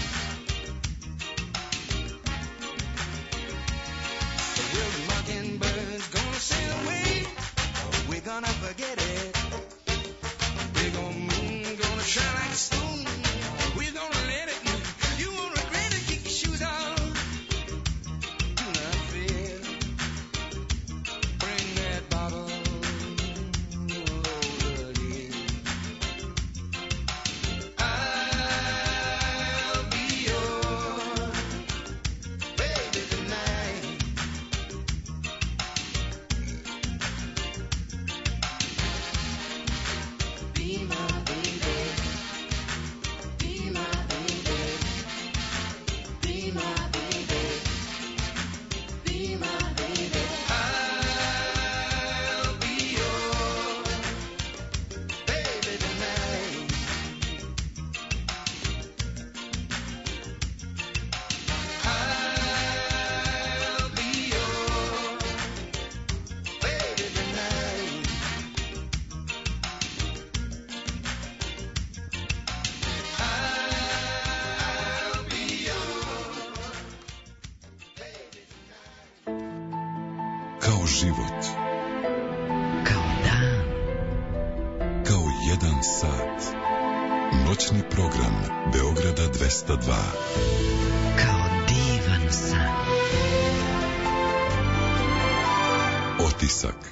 The real mockingbird's gonna sail away. Oh, we're gonna forget it. Big old moon gonna shine like a spoon. We're gonna let it. You won't regret it. Kick your shoes out. Do not fear. Bring that bottle over here. I'll be your baby tonight. Be my baby. Be my baby. Be my baby. Be my baby. I'll be your baby tonight. I'll be your baby tonight. I'll be your Kao život, Kao dan, kao jedan sat. Noćni program Beograda 202. kao divan san. Otisak.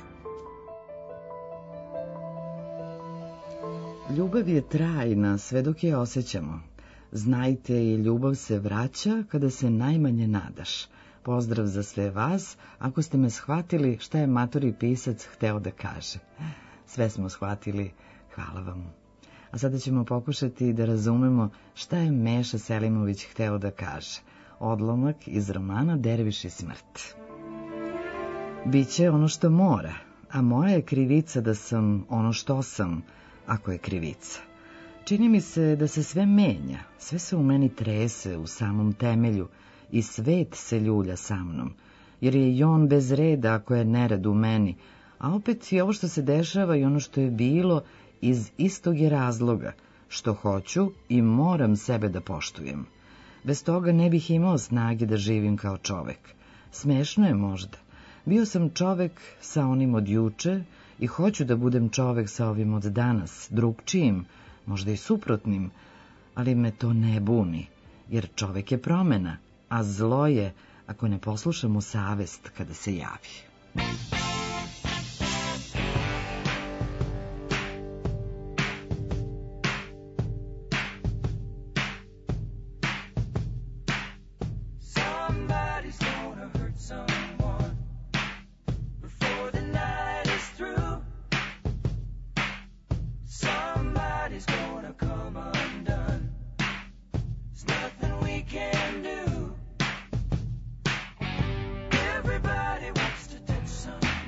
Ljubav je trajna sve dok je osjećamo. Znajte, i ljubav se vraća kada se najmanje nadaš. Pozdrav za sve vas, ako ste me shvatili šta je matori pisac hteo da kaže. Sve smo shvatili, hvala vam. A sada ćemo pokušati da razumemo šta je Meša Selimović hteo da kaže. Odlomak iz romana Derviš i smrt. Biće ono što mora, a moja je krivica da sam ono što sam, ako je krivica. Čini mi se da se sve menja, sve se u meni trese u samom temelju i svet se ljulja sa mnom, jer je i on bez reda ako je nered u meni, a opet i ovo što se dešava i ono što je bilo iz istog je razloga, što hoću i moram sebe da poštujem. Bez toga ne bih imao snage da živim kao čovek. Smešno je možda. Bio sam čovek sa onim od juče i hoću da budem čovek sa ovim od danas, drugčijim, možda i suprotnim, ali me to ne buni, jer čovek je promena, a zlo je ako ne poslušamo savest kada se javi. Somebody's gonna hurt someone before the night is through. Somebody's gonna come undone. There's nothing we can do. Everybody wants to touch someone.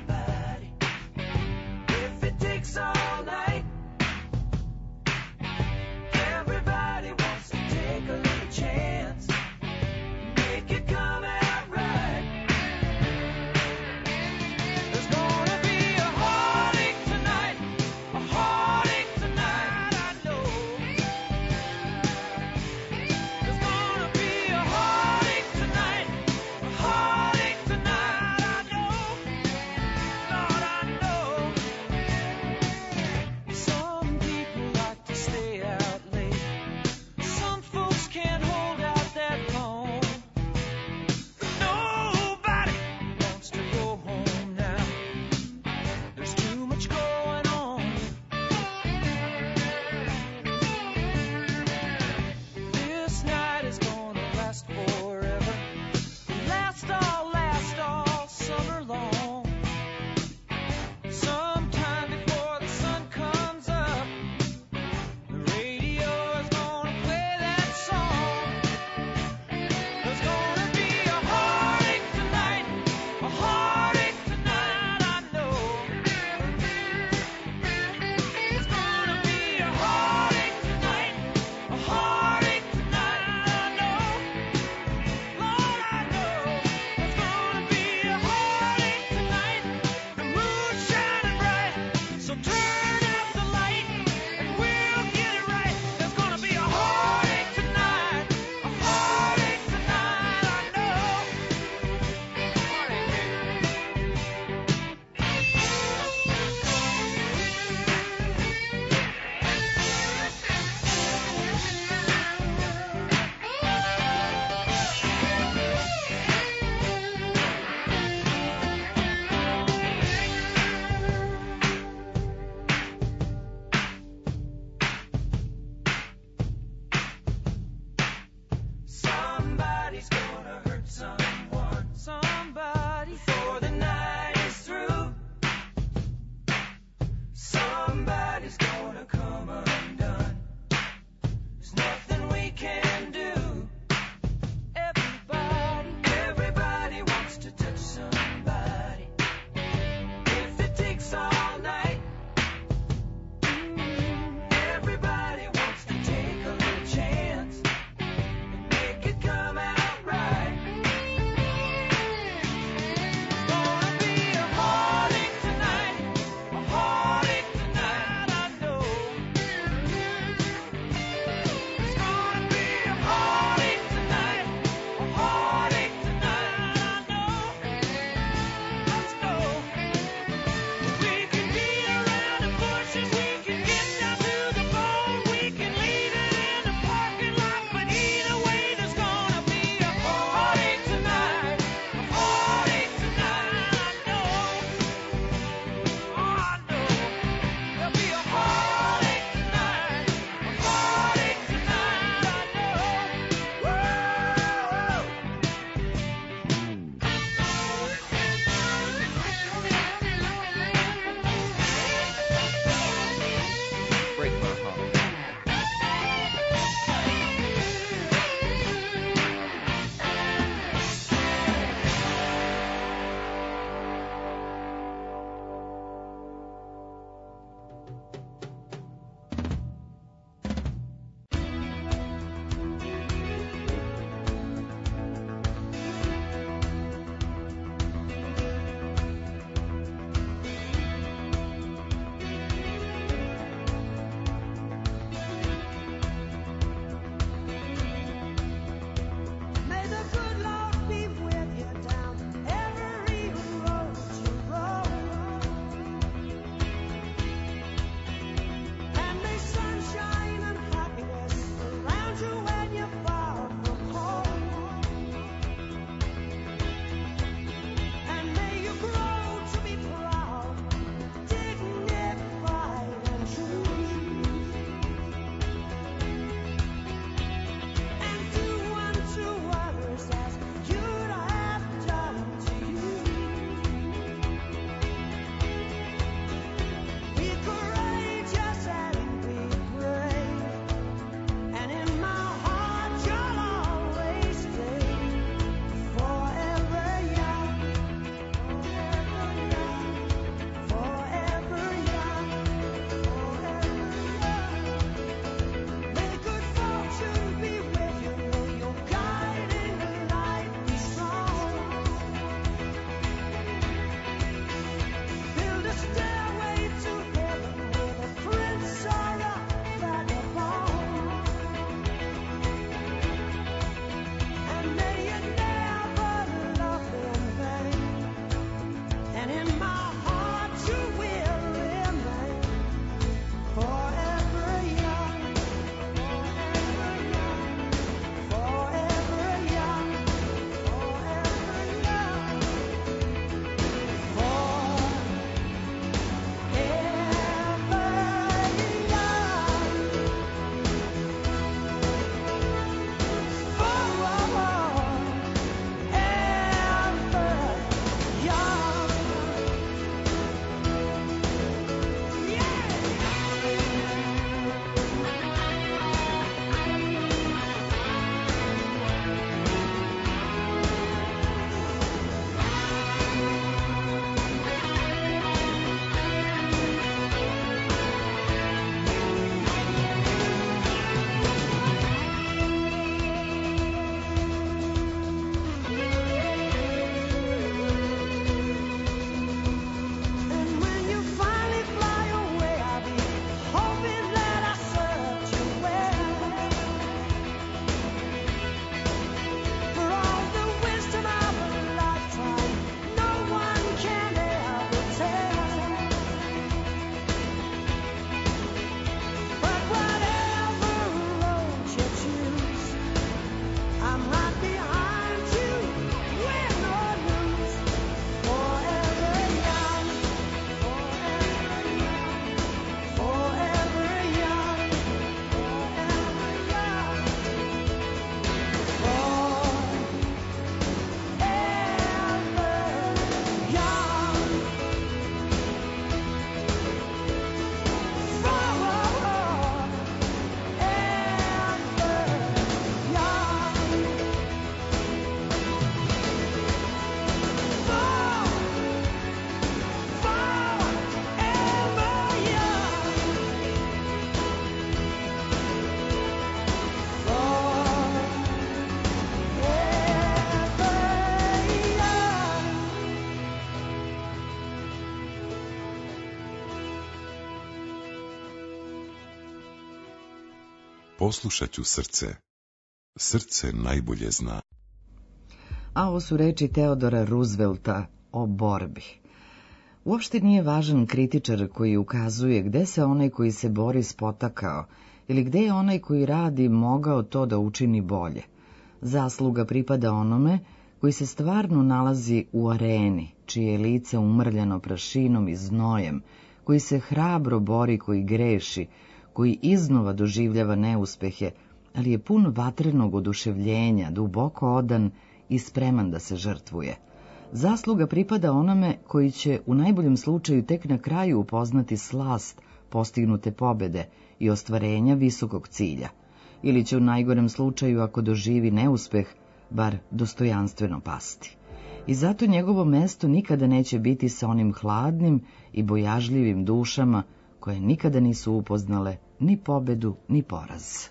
poslušat ću srce. Srce najbolje zna. A ovo su reči Teodora Roosevelta o borbi. Uopšte nije važan kritičar koji ukazuje gde se onaj koji se bori spotakao ili gde je onaj koji radi mogao to da učini bolje. Zasluga pripada onome koji se stvarno nalazi u areni, čije je lice umrljano prašinom i znojem, koji se hrabro bori, koji greši, koji iznova doživljava neuspehe, ali je pun vatrenog oduševljenja, duboko odan i spreman da se žrtvuje. Zasluga pripada onome koji će u najboljem slučaju tek na kraju upoznati slast postignute pobede i ostvarenja visokog cilja, ili će u najgorem slučaju, ako doživi neuspeh, bar dostojanstveno pasti. I zato njegovo mesto nikada neće biti sa onim hladnim i bojažljivim dušama koje nikada nisu upoznale ni pobedu ni poraz.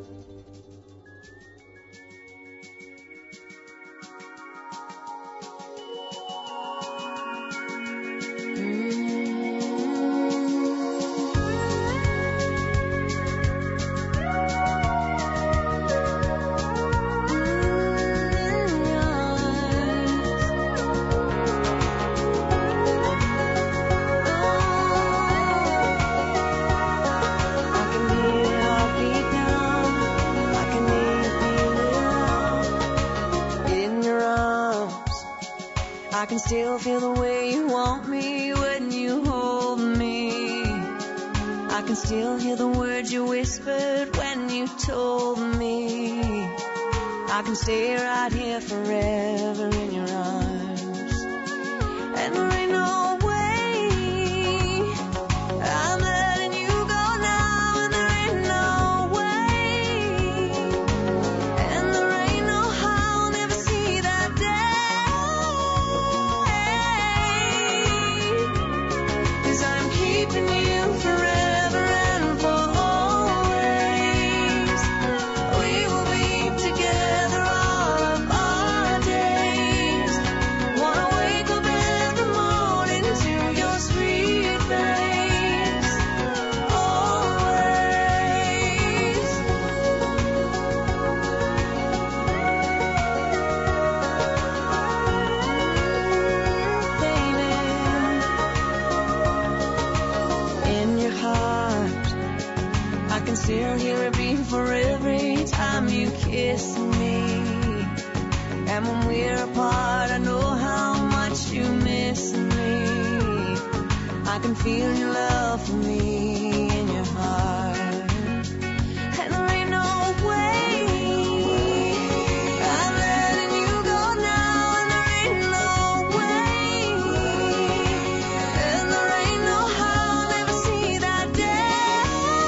I can still feel the way you want me when you hold me. I can still hear the words you whispered when you told me. I can stay right here forever in your arms. And there ain't no way I'm letting you go now, and there ain't no way, and there ain't no how I'll never see that day. 'Cause I'm keeping you forever and for always. We will be together all of our days. Wanna wake up every morning to your sweet face. Always. Baby, in your heart, I can still hear it beat for every time you kiss me. And when we're apart, I know how much you miss me. I can feel your love for me in your heart. And there ain't no way I'm letting you go now, and there ain't no way, and there ain't no how I'll never see that day.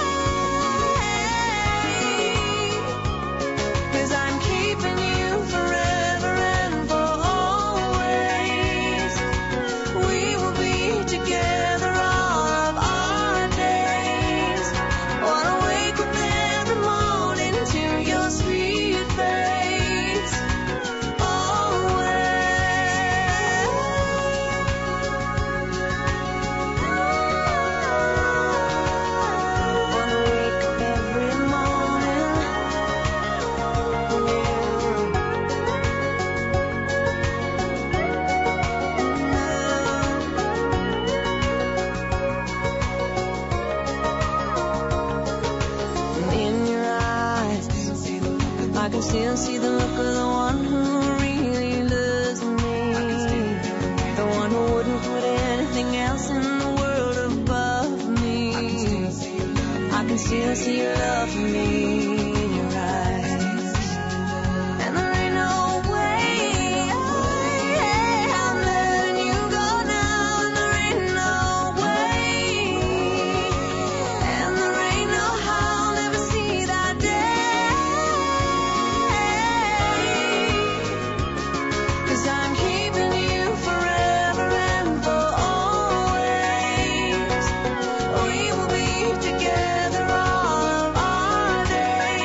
'Cause I'm keeping you forever and for always. We will be together all of our days. Wanna wake up every morning to your sweet face. Always. Wanna wake up every morning. In your eyes, I can still see the look of the one who really loves me. The one who wouldn't put anything else in the world above me. I can still see your love for me in your eyes. And there ain't no way I'm letting you go now, and there ain't no way, and there ain't no how I'll never see that day. 'Cause I'm keeping you forever and for always. We will be together all of our days.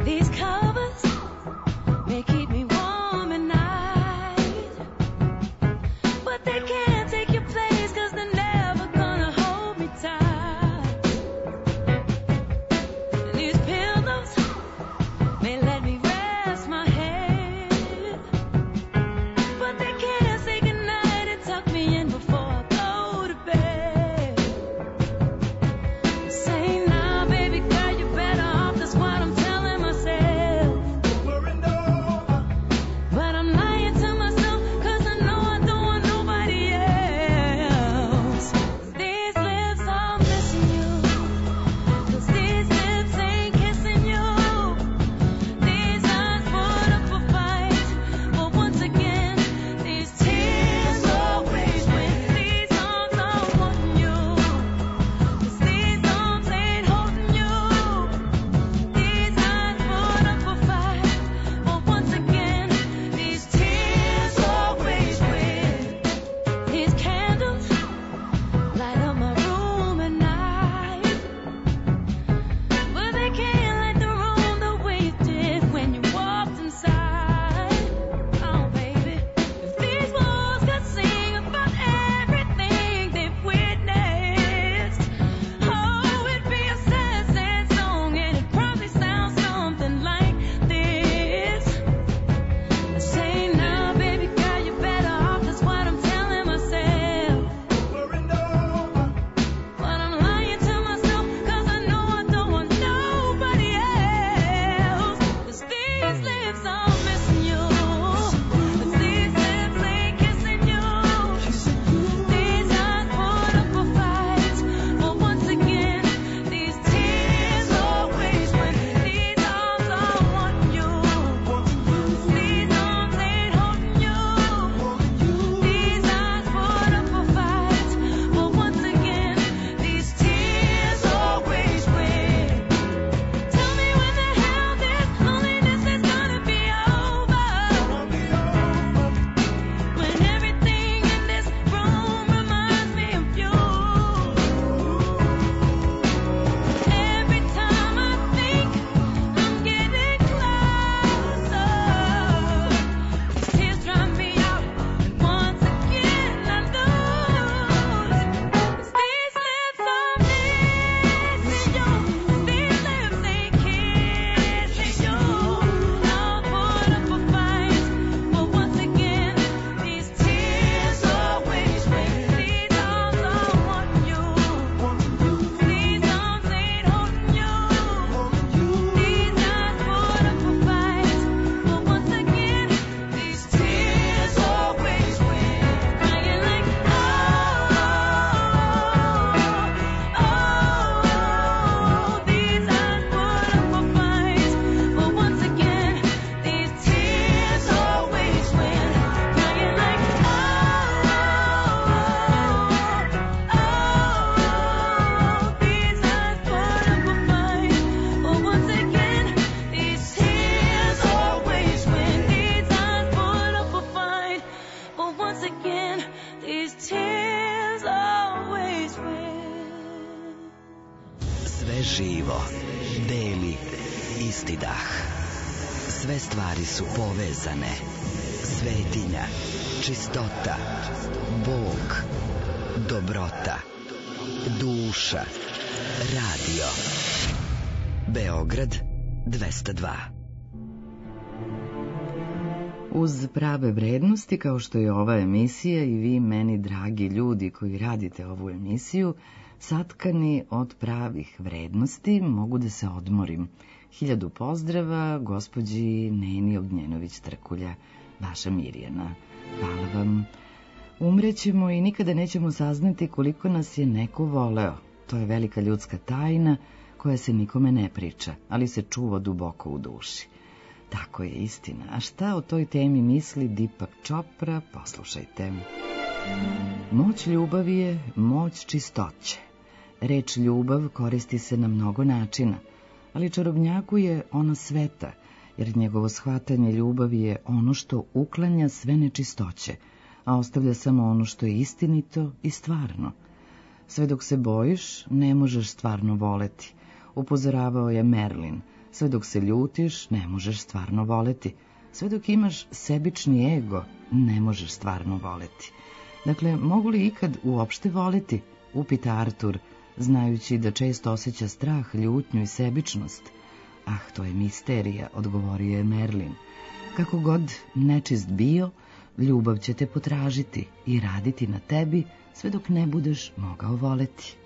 These covers may keep me warm at night, but they can't take your place 'cause they're never gonna hold me tight. And these pillows may let me rest my head, but they can't say goodnight and tuck me in before I go to bed. Say now, baby girl, you better off, that's what I'm telling myself. But I'm lying to myself 'cause I know I don't want nobody else. These lips are missing you, 'cause these lips ain't kissing you. These eyes put up a fight, but once again, these tears always win. These arms are wanting you, 'cause these arms ain't holding you. These eyes put up a fight, but once again, these tears always win. These candles light up my room at night, but they can't light the room the way you did when you walked inside. Oh, baby, if these walls could sing about everything they've witnessed, oh, it'd be a sad, sad song, and it'd probably sound something like this. I say now, baby girl, you better off, that's what I'm telling myself. But I'm lying to myself 'cause I know I don't want nobody else. 'Cause these lips are missing you, 'cause these lips ain't kissing you. These eyes put up a fight, but once again, these tears always win. These arms are wanting you, 'cause these arms ain't holding you. These eyes put up a fight, but once again, these tears always win. Tell me when the hell this loneliness is gonna be over, when everything in this room reminds me of you. Every time I think I'm getting closer, these tears dry me out, and once again I lose. 'Cause these lips are missing you, these lips ain't kissing you. I'll put up a fight, but once again, these tears always win. These arms are wanting you, these arms ain't holding you. These eyes put up a fight, but once again, these tears always win. Crying like, oh, these eyes put up a fight, but once again, these tears always win. Crying like, these eyes put up a fight, but once again, these tears always win. These eyes put up a fight, but once again, these tears always win. Sve živo deli isti dah. Sve stvari su povezane. Svetinja, čistota, Bog, dobrota, duša, radio. Beograd 202. Uz prave vrednosti, kao što je ova emisija i vi, meni dragi ljudi koji radite ovu emisiju, satkani od pravih vrednosti, mogu da se odmorim. 1000 pozdrava gospođi Neni Ognjenović-Trkulja, vaša Mirjana. Hvala vam. Umrećemo i nikada nećemo saznati koliko nas je neko voleo. To je velika ljudska tajna koja se nikome ne priča, ali se čuva duboko u duši. Tako je istina. A šta o toj temi misli Deepak Chopra? Poslušajte. Moć ljubavi je moć čistoće. Reč ljubav koristi se na mnogo načina, ali čarobnjaku je ona sveta, jer njegovo shvatanje ljubavi je ono što uklanja sve nečistoće, a ostavlja samo ono što je istinito i stvarno. Sve dok se bojiš, ne možeš stvarno voleti, upozoravao je Merlin, Sve dok se ljutiš, ne možeš stvarno voleti. Sve dok imaš sebični ego, ne možeš stvarno voleti. Dakle, mogu li ikad uopšte voleti? Upita Artur, znajući da često osjeća strah, ljutnju i sebičnost. Ah, to je misterija, odgovorio je Merlin. Kako god nečist bio, ljubav će te potražiti i raditi na tebi sve dok ne budeš mogao voleti.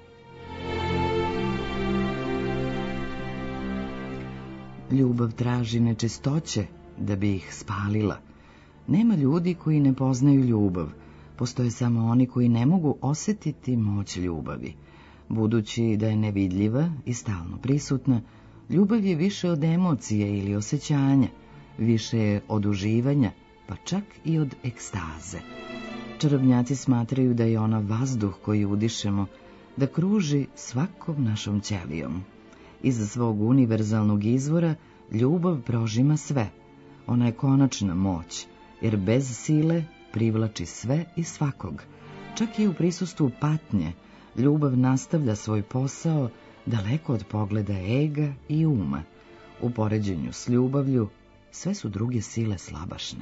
Ljubav traži nečistoće da bi ih spalila. Nema ljudi koji ne poznaju ljubav. Postoje samo oni koji ne mogu osjetiti moć ljubavi. Budući da je nevidljiva i stalno prisutna, ljubav je više od emocije ili osjećanja, više je od uživanja, pa čak i od ekstaze. Čarobnjaci smatraju da je ona vazduh koji udišemo, da kruži svakom našom ćelijom. Iza svog univerzalnog izvora ljubav prožima sve. Ona je konačna moć, jer bez sile privlači sve i svakog. Čak i u prisustvu patnje, ljubav nastavlja svoj posao daleko od pogleda ega i uma. U poređenju s ljubavlju, sve su druge sile slabašne.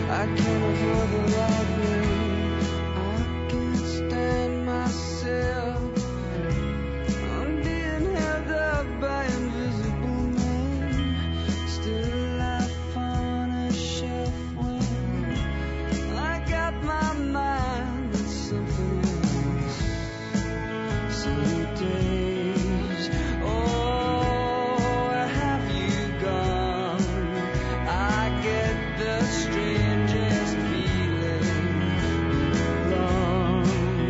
I can't avoid the lightning. I can't stand myself. I'm being held up by invisible men, still alive on a shelf when I got my mind on something else. Some days, oh, where have you gone? I get the strangest feeling alone.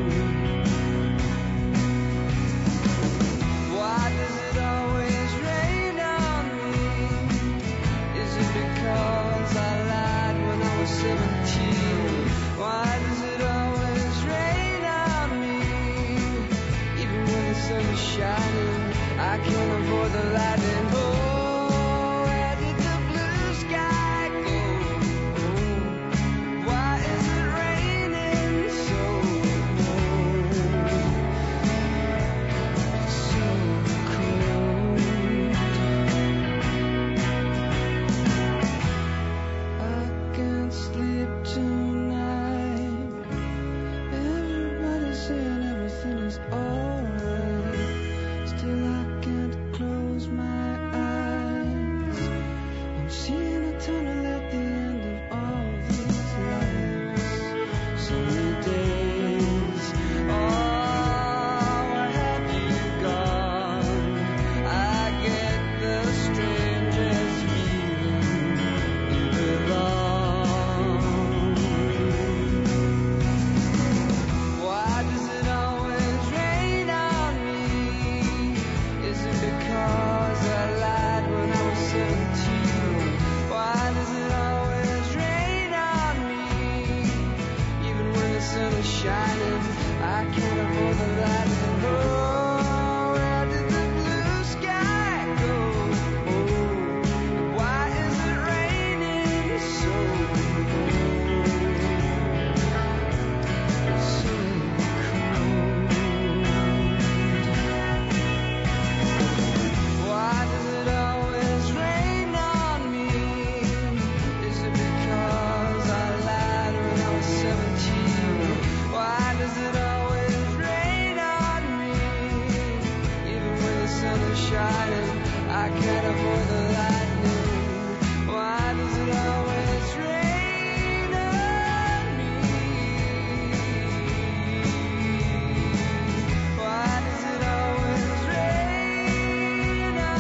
Why does it always rain on me? Is it because I lied when I was 17? Why does it always rain on me? Even when the sun is shining, I can't avoid the lightning. Oh, where did the blue sky go? Why is it raining so cold? So cold. I can't sleep tonight. Everybody's saying everything is alright. Still I can't close my eyes. I'm seeing a tunnel at the end of all these lights. So many days. Oh, where have you gone? I get the strangest feeling you belong. Why does it always rain on me? Is it because I lied when I was 17? Why does it always rain on me? Even when the sun is shining, I can't avoid the lightning. Oh, where did the blue sky go? Oh, why is it raining so cold? So cold. Why does it always rain on me? Is it because I lied when I was 17? Why does it always rain on me? Even when the sun is shining, I can't avoid the lightning. Why does it always rain on me? Why does it always rain on?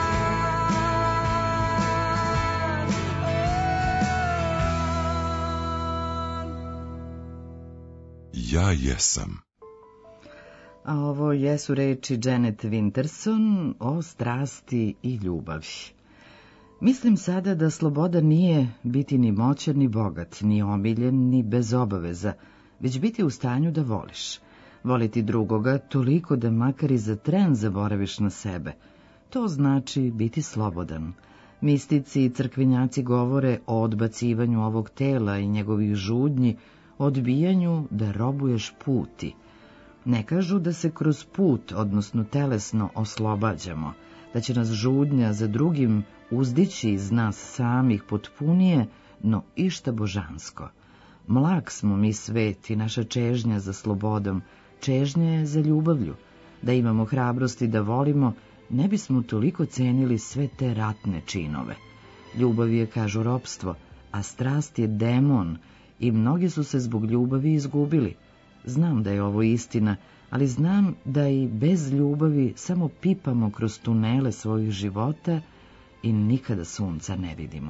Ja jesam. A ovo jesu reči Janet Winterson o strasti i ljubavi. Mislim sada da sloboda nije biti ni moćan ni bogat, ni omiljen ni bez obaveza, već biti u stanju da voliš. Voliti drugoga toliko da makar i za tren zaboraviš na sebe. To znači biti slobodan. Mistici i crkvenjaci govore o odbacivanju ovog tela i njegovih žudnji, odbijanju da robuješ puti. Ne kažu da se kroz put, odnosno telesno, oslobađamo, da će nas žudnja za drugim uzdići iz nas samih potpunije, no išta božansko. Mlak smo mi svet i naša čežnja za slobodom, čežnja je za ljubavlju. Da imamo hrabrosti da volimo, ne bismo toliko cenili sve te ratne činove. Ljubav je, kažu, ropstvo, a strast je demon i mnogi su se zbog ljubavi izgubili. Znam da je ovo istina, ali znam da i bez ljubavi samo pipamo kroz tunele svojih života i nikada sunca ne vidimo.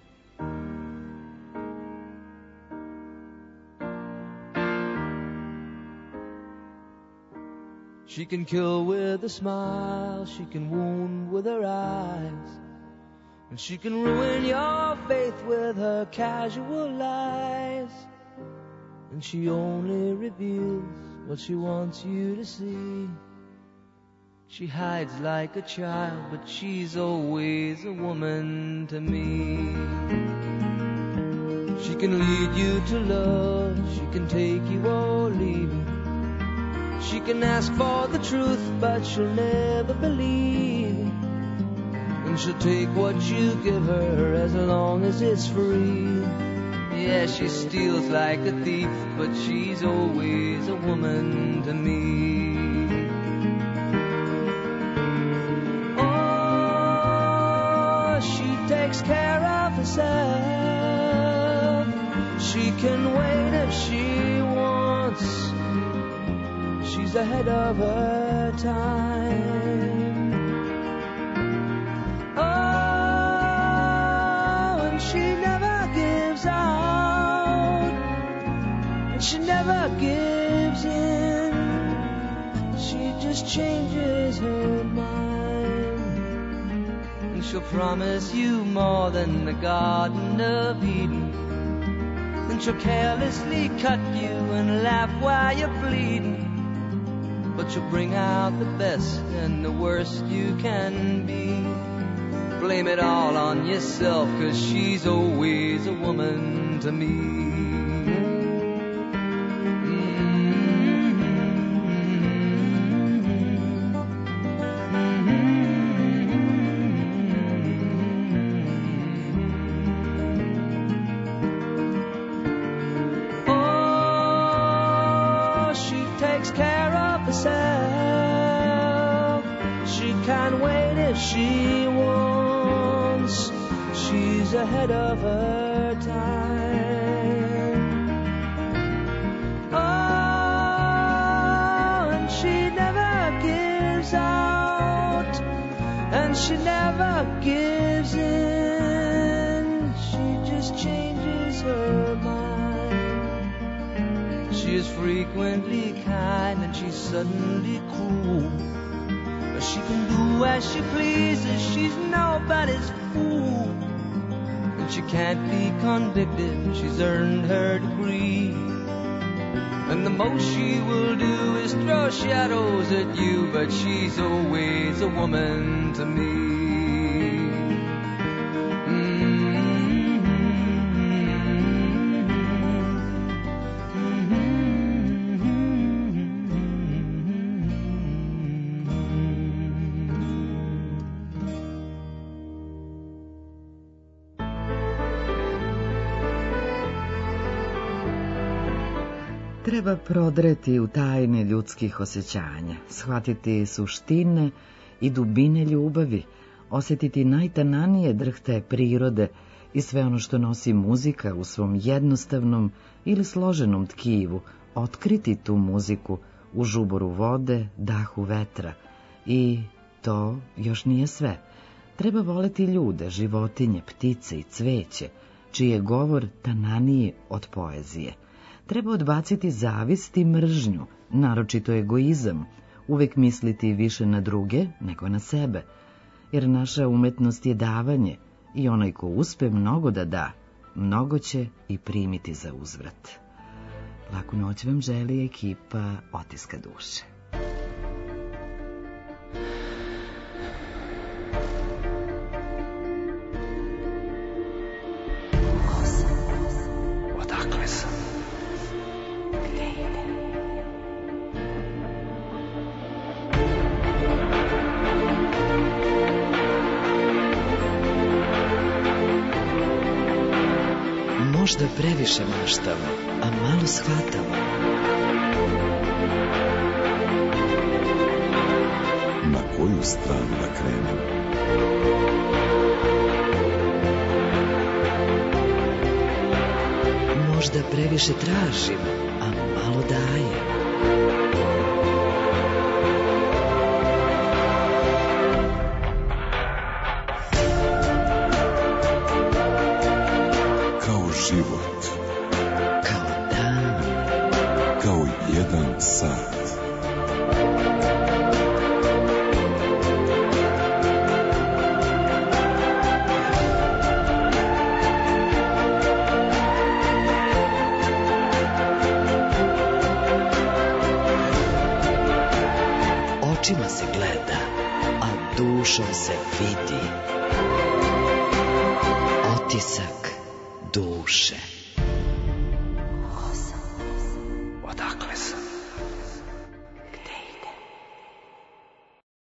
She can kill with a smile, she can wound with her eyes, and she can ruin your faith with her casual lies. And she only reveals what she wants you to see. She hides like a child, but she's always a woman to me. She can lead you to love, she can take you or leave you. She can ask for the truth, but she'll never believe. And she'll take what you give her as long as it's free. yeah, she steals like a thief, but she's always a woman to me. Oh, she takes care of herself. She can wait if she wants. She's ahead of her time. Oh, and she never gives out, and she never gives in. She just changes her mind, and she'll promise you more than the Garden of Eden. Then she'll carelessly cut you and laugh while you're bleeding. But you'll bring out the best and the worst you can be. Blame it all on yourself, 'cause she's always a woman to me. Oh, she takes care of herself. She can wait if she wants. She's ahead of her time. Oh, and she never gives out, and she never gives in. She just changes her mind. She is frequently kind and she's suddenly cruel. But she can do as she pleases, she's nobody's fool. And she can't be convicted, she's earned her degree. And the most she will do is throw shadows at you, but she's always a woman to me. Treba prodreti u tajne ljudskih osjećanja, shvatiti suštine i dubine ljubavi, osjetiti najtananije drhte prirode i sve ono što nosi muzika u svom jednostavnom ili složenom tkivu, otkriti tu muziku u žuboru vode, dahu vetra. I to još nije sve. Treba voleti ljude, životinje, ptice i cveće, čiji je govor tananiji od poezije. Treba odbaciti zavist i mržnju, naročito egoizam, uvek misliti više na druge nego na sebe, jer naša umetnost je davanje i onaj ko uspe mnogo da da, mnogo će i primiti za uzvrat. Laku noć vam želi ekipa Otiska duše. Odakle sam? Možda previše maštamo, a malo shvatamo. Na koju stranu da krenem? Možda previše tražimo, a malo daje. Život. Kao dan. Kao jedan sat. Očima se gleda, a dušom se vidi. Otisak duše.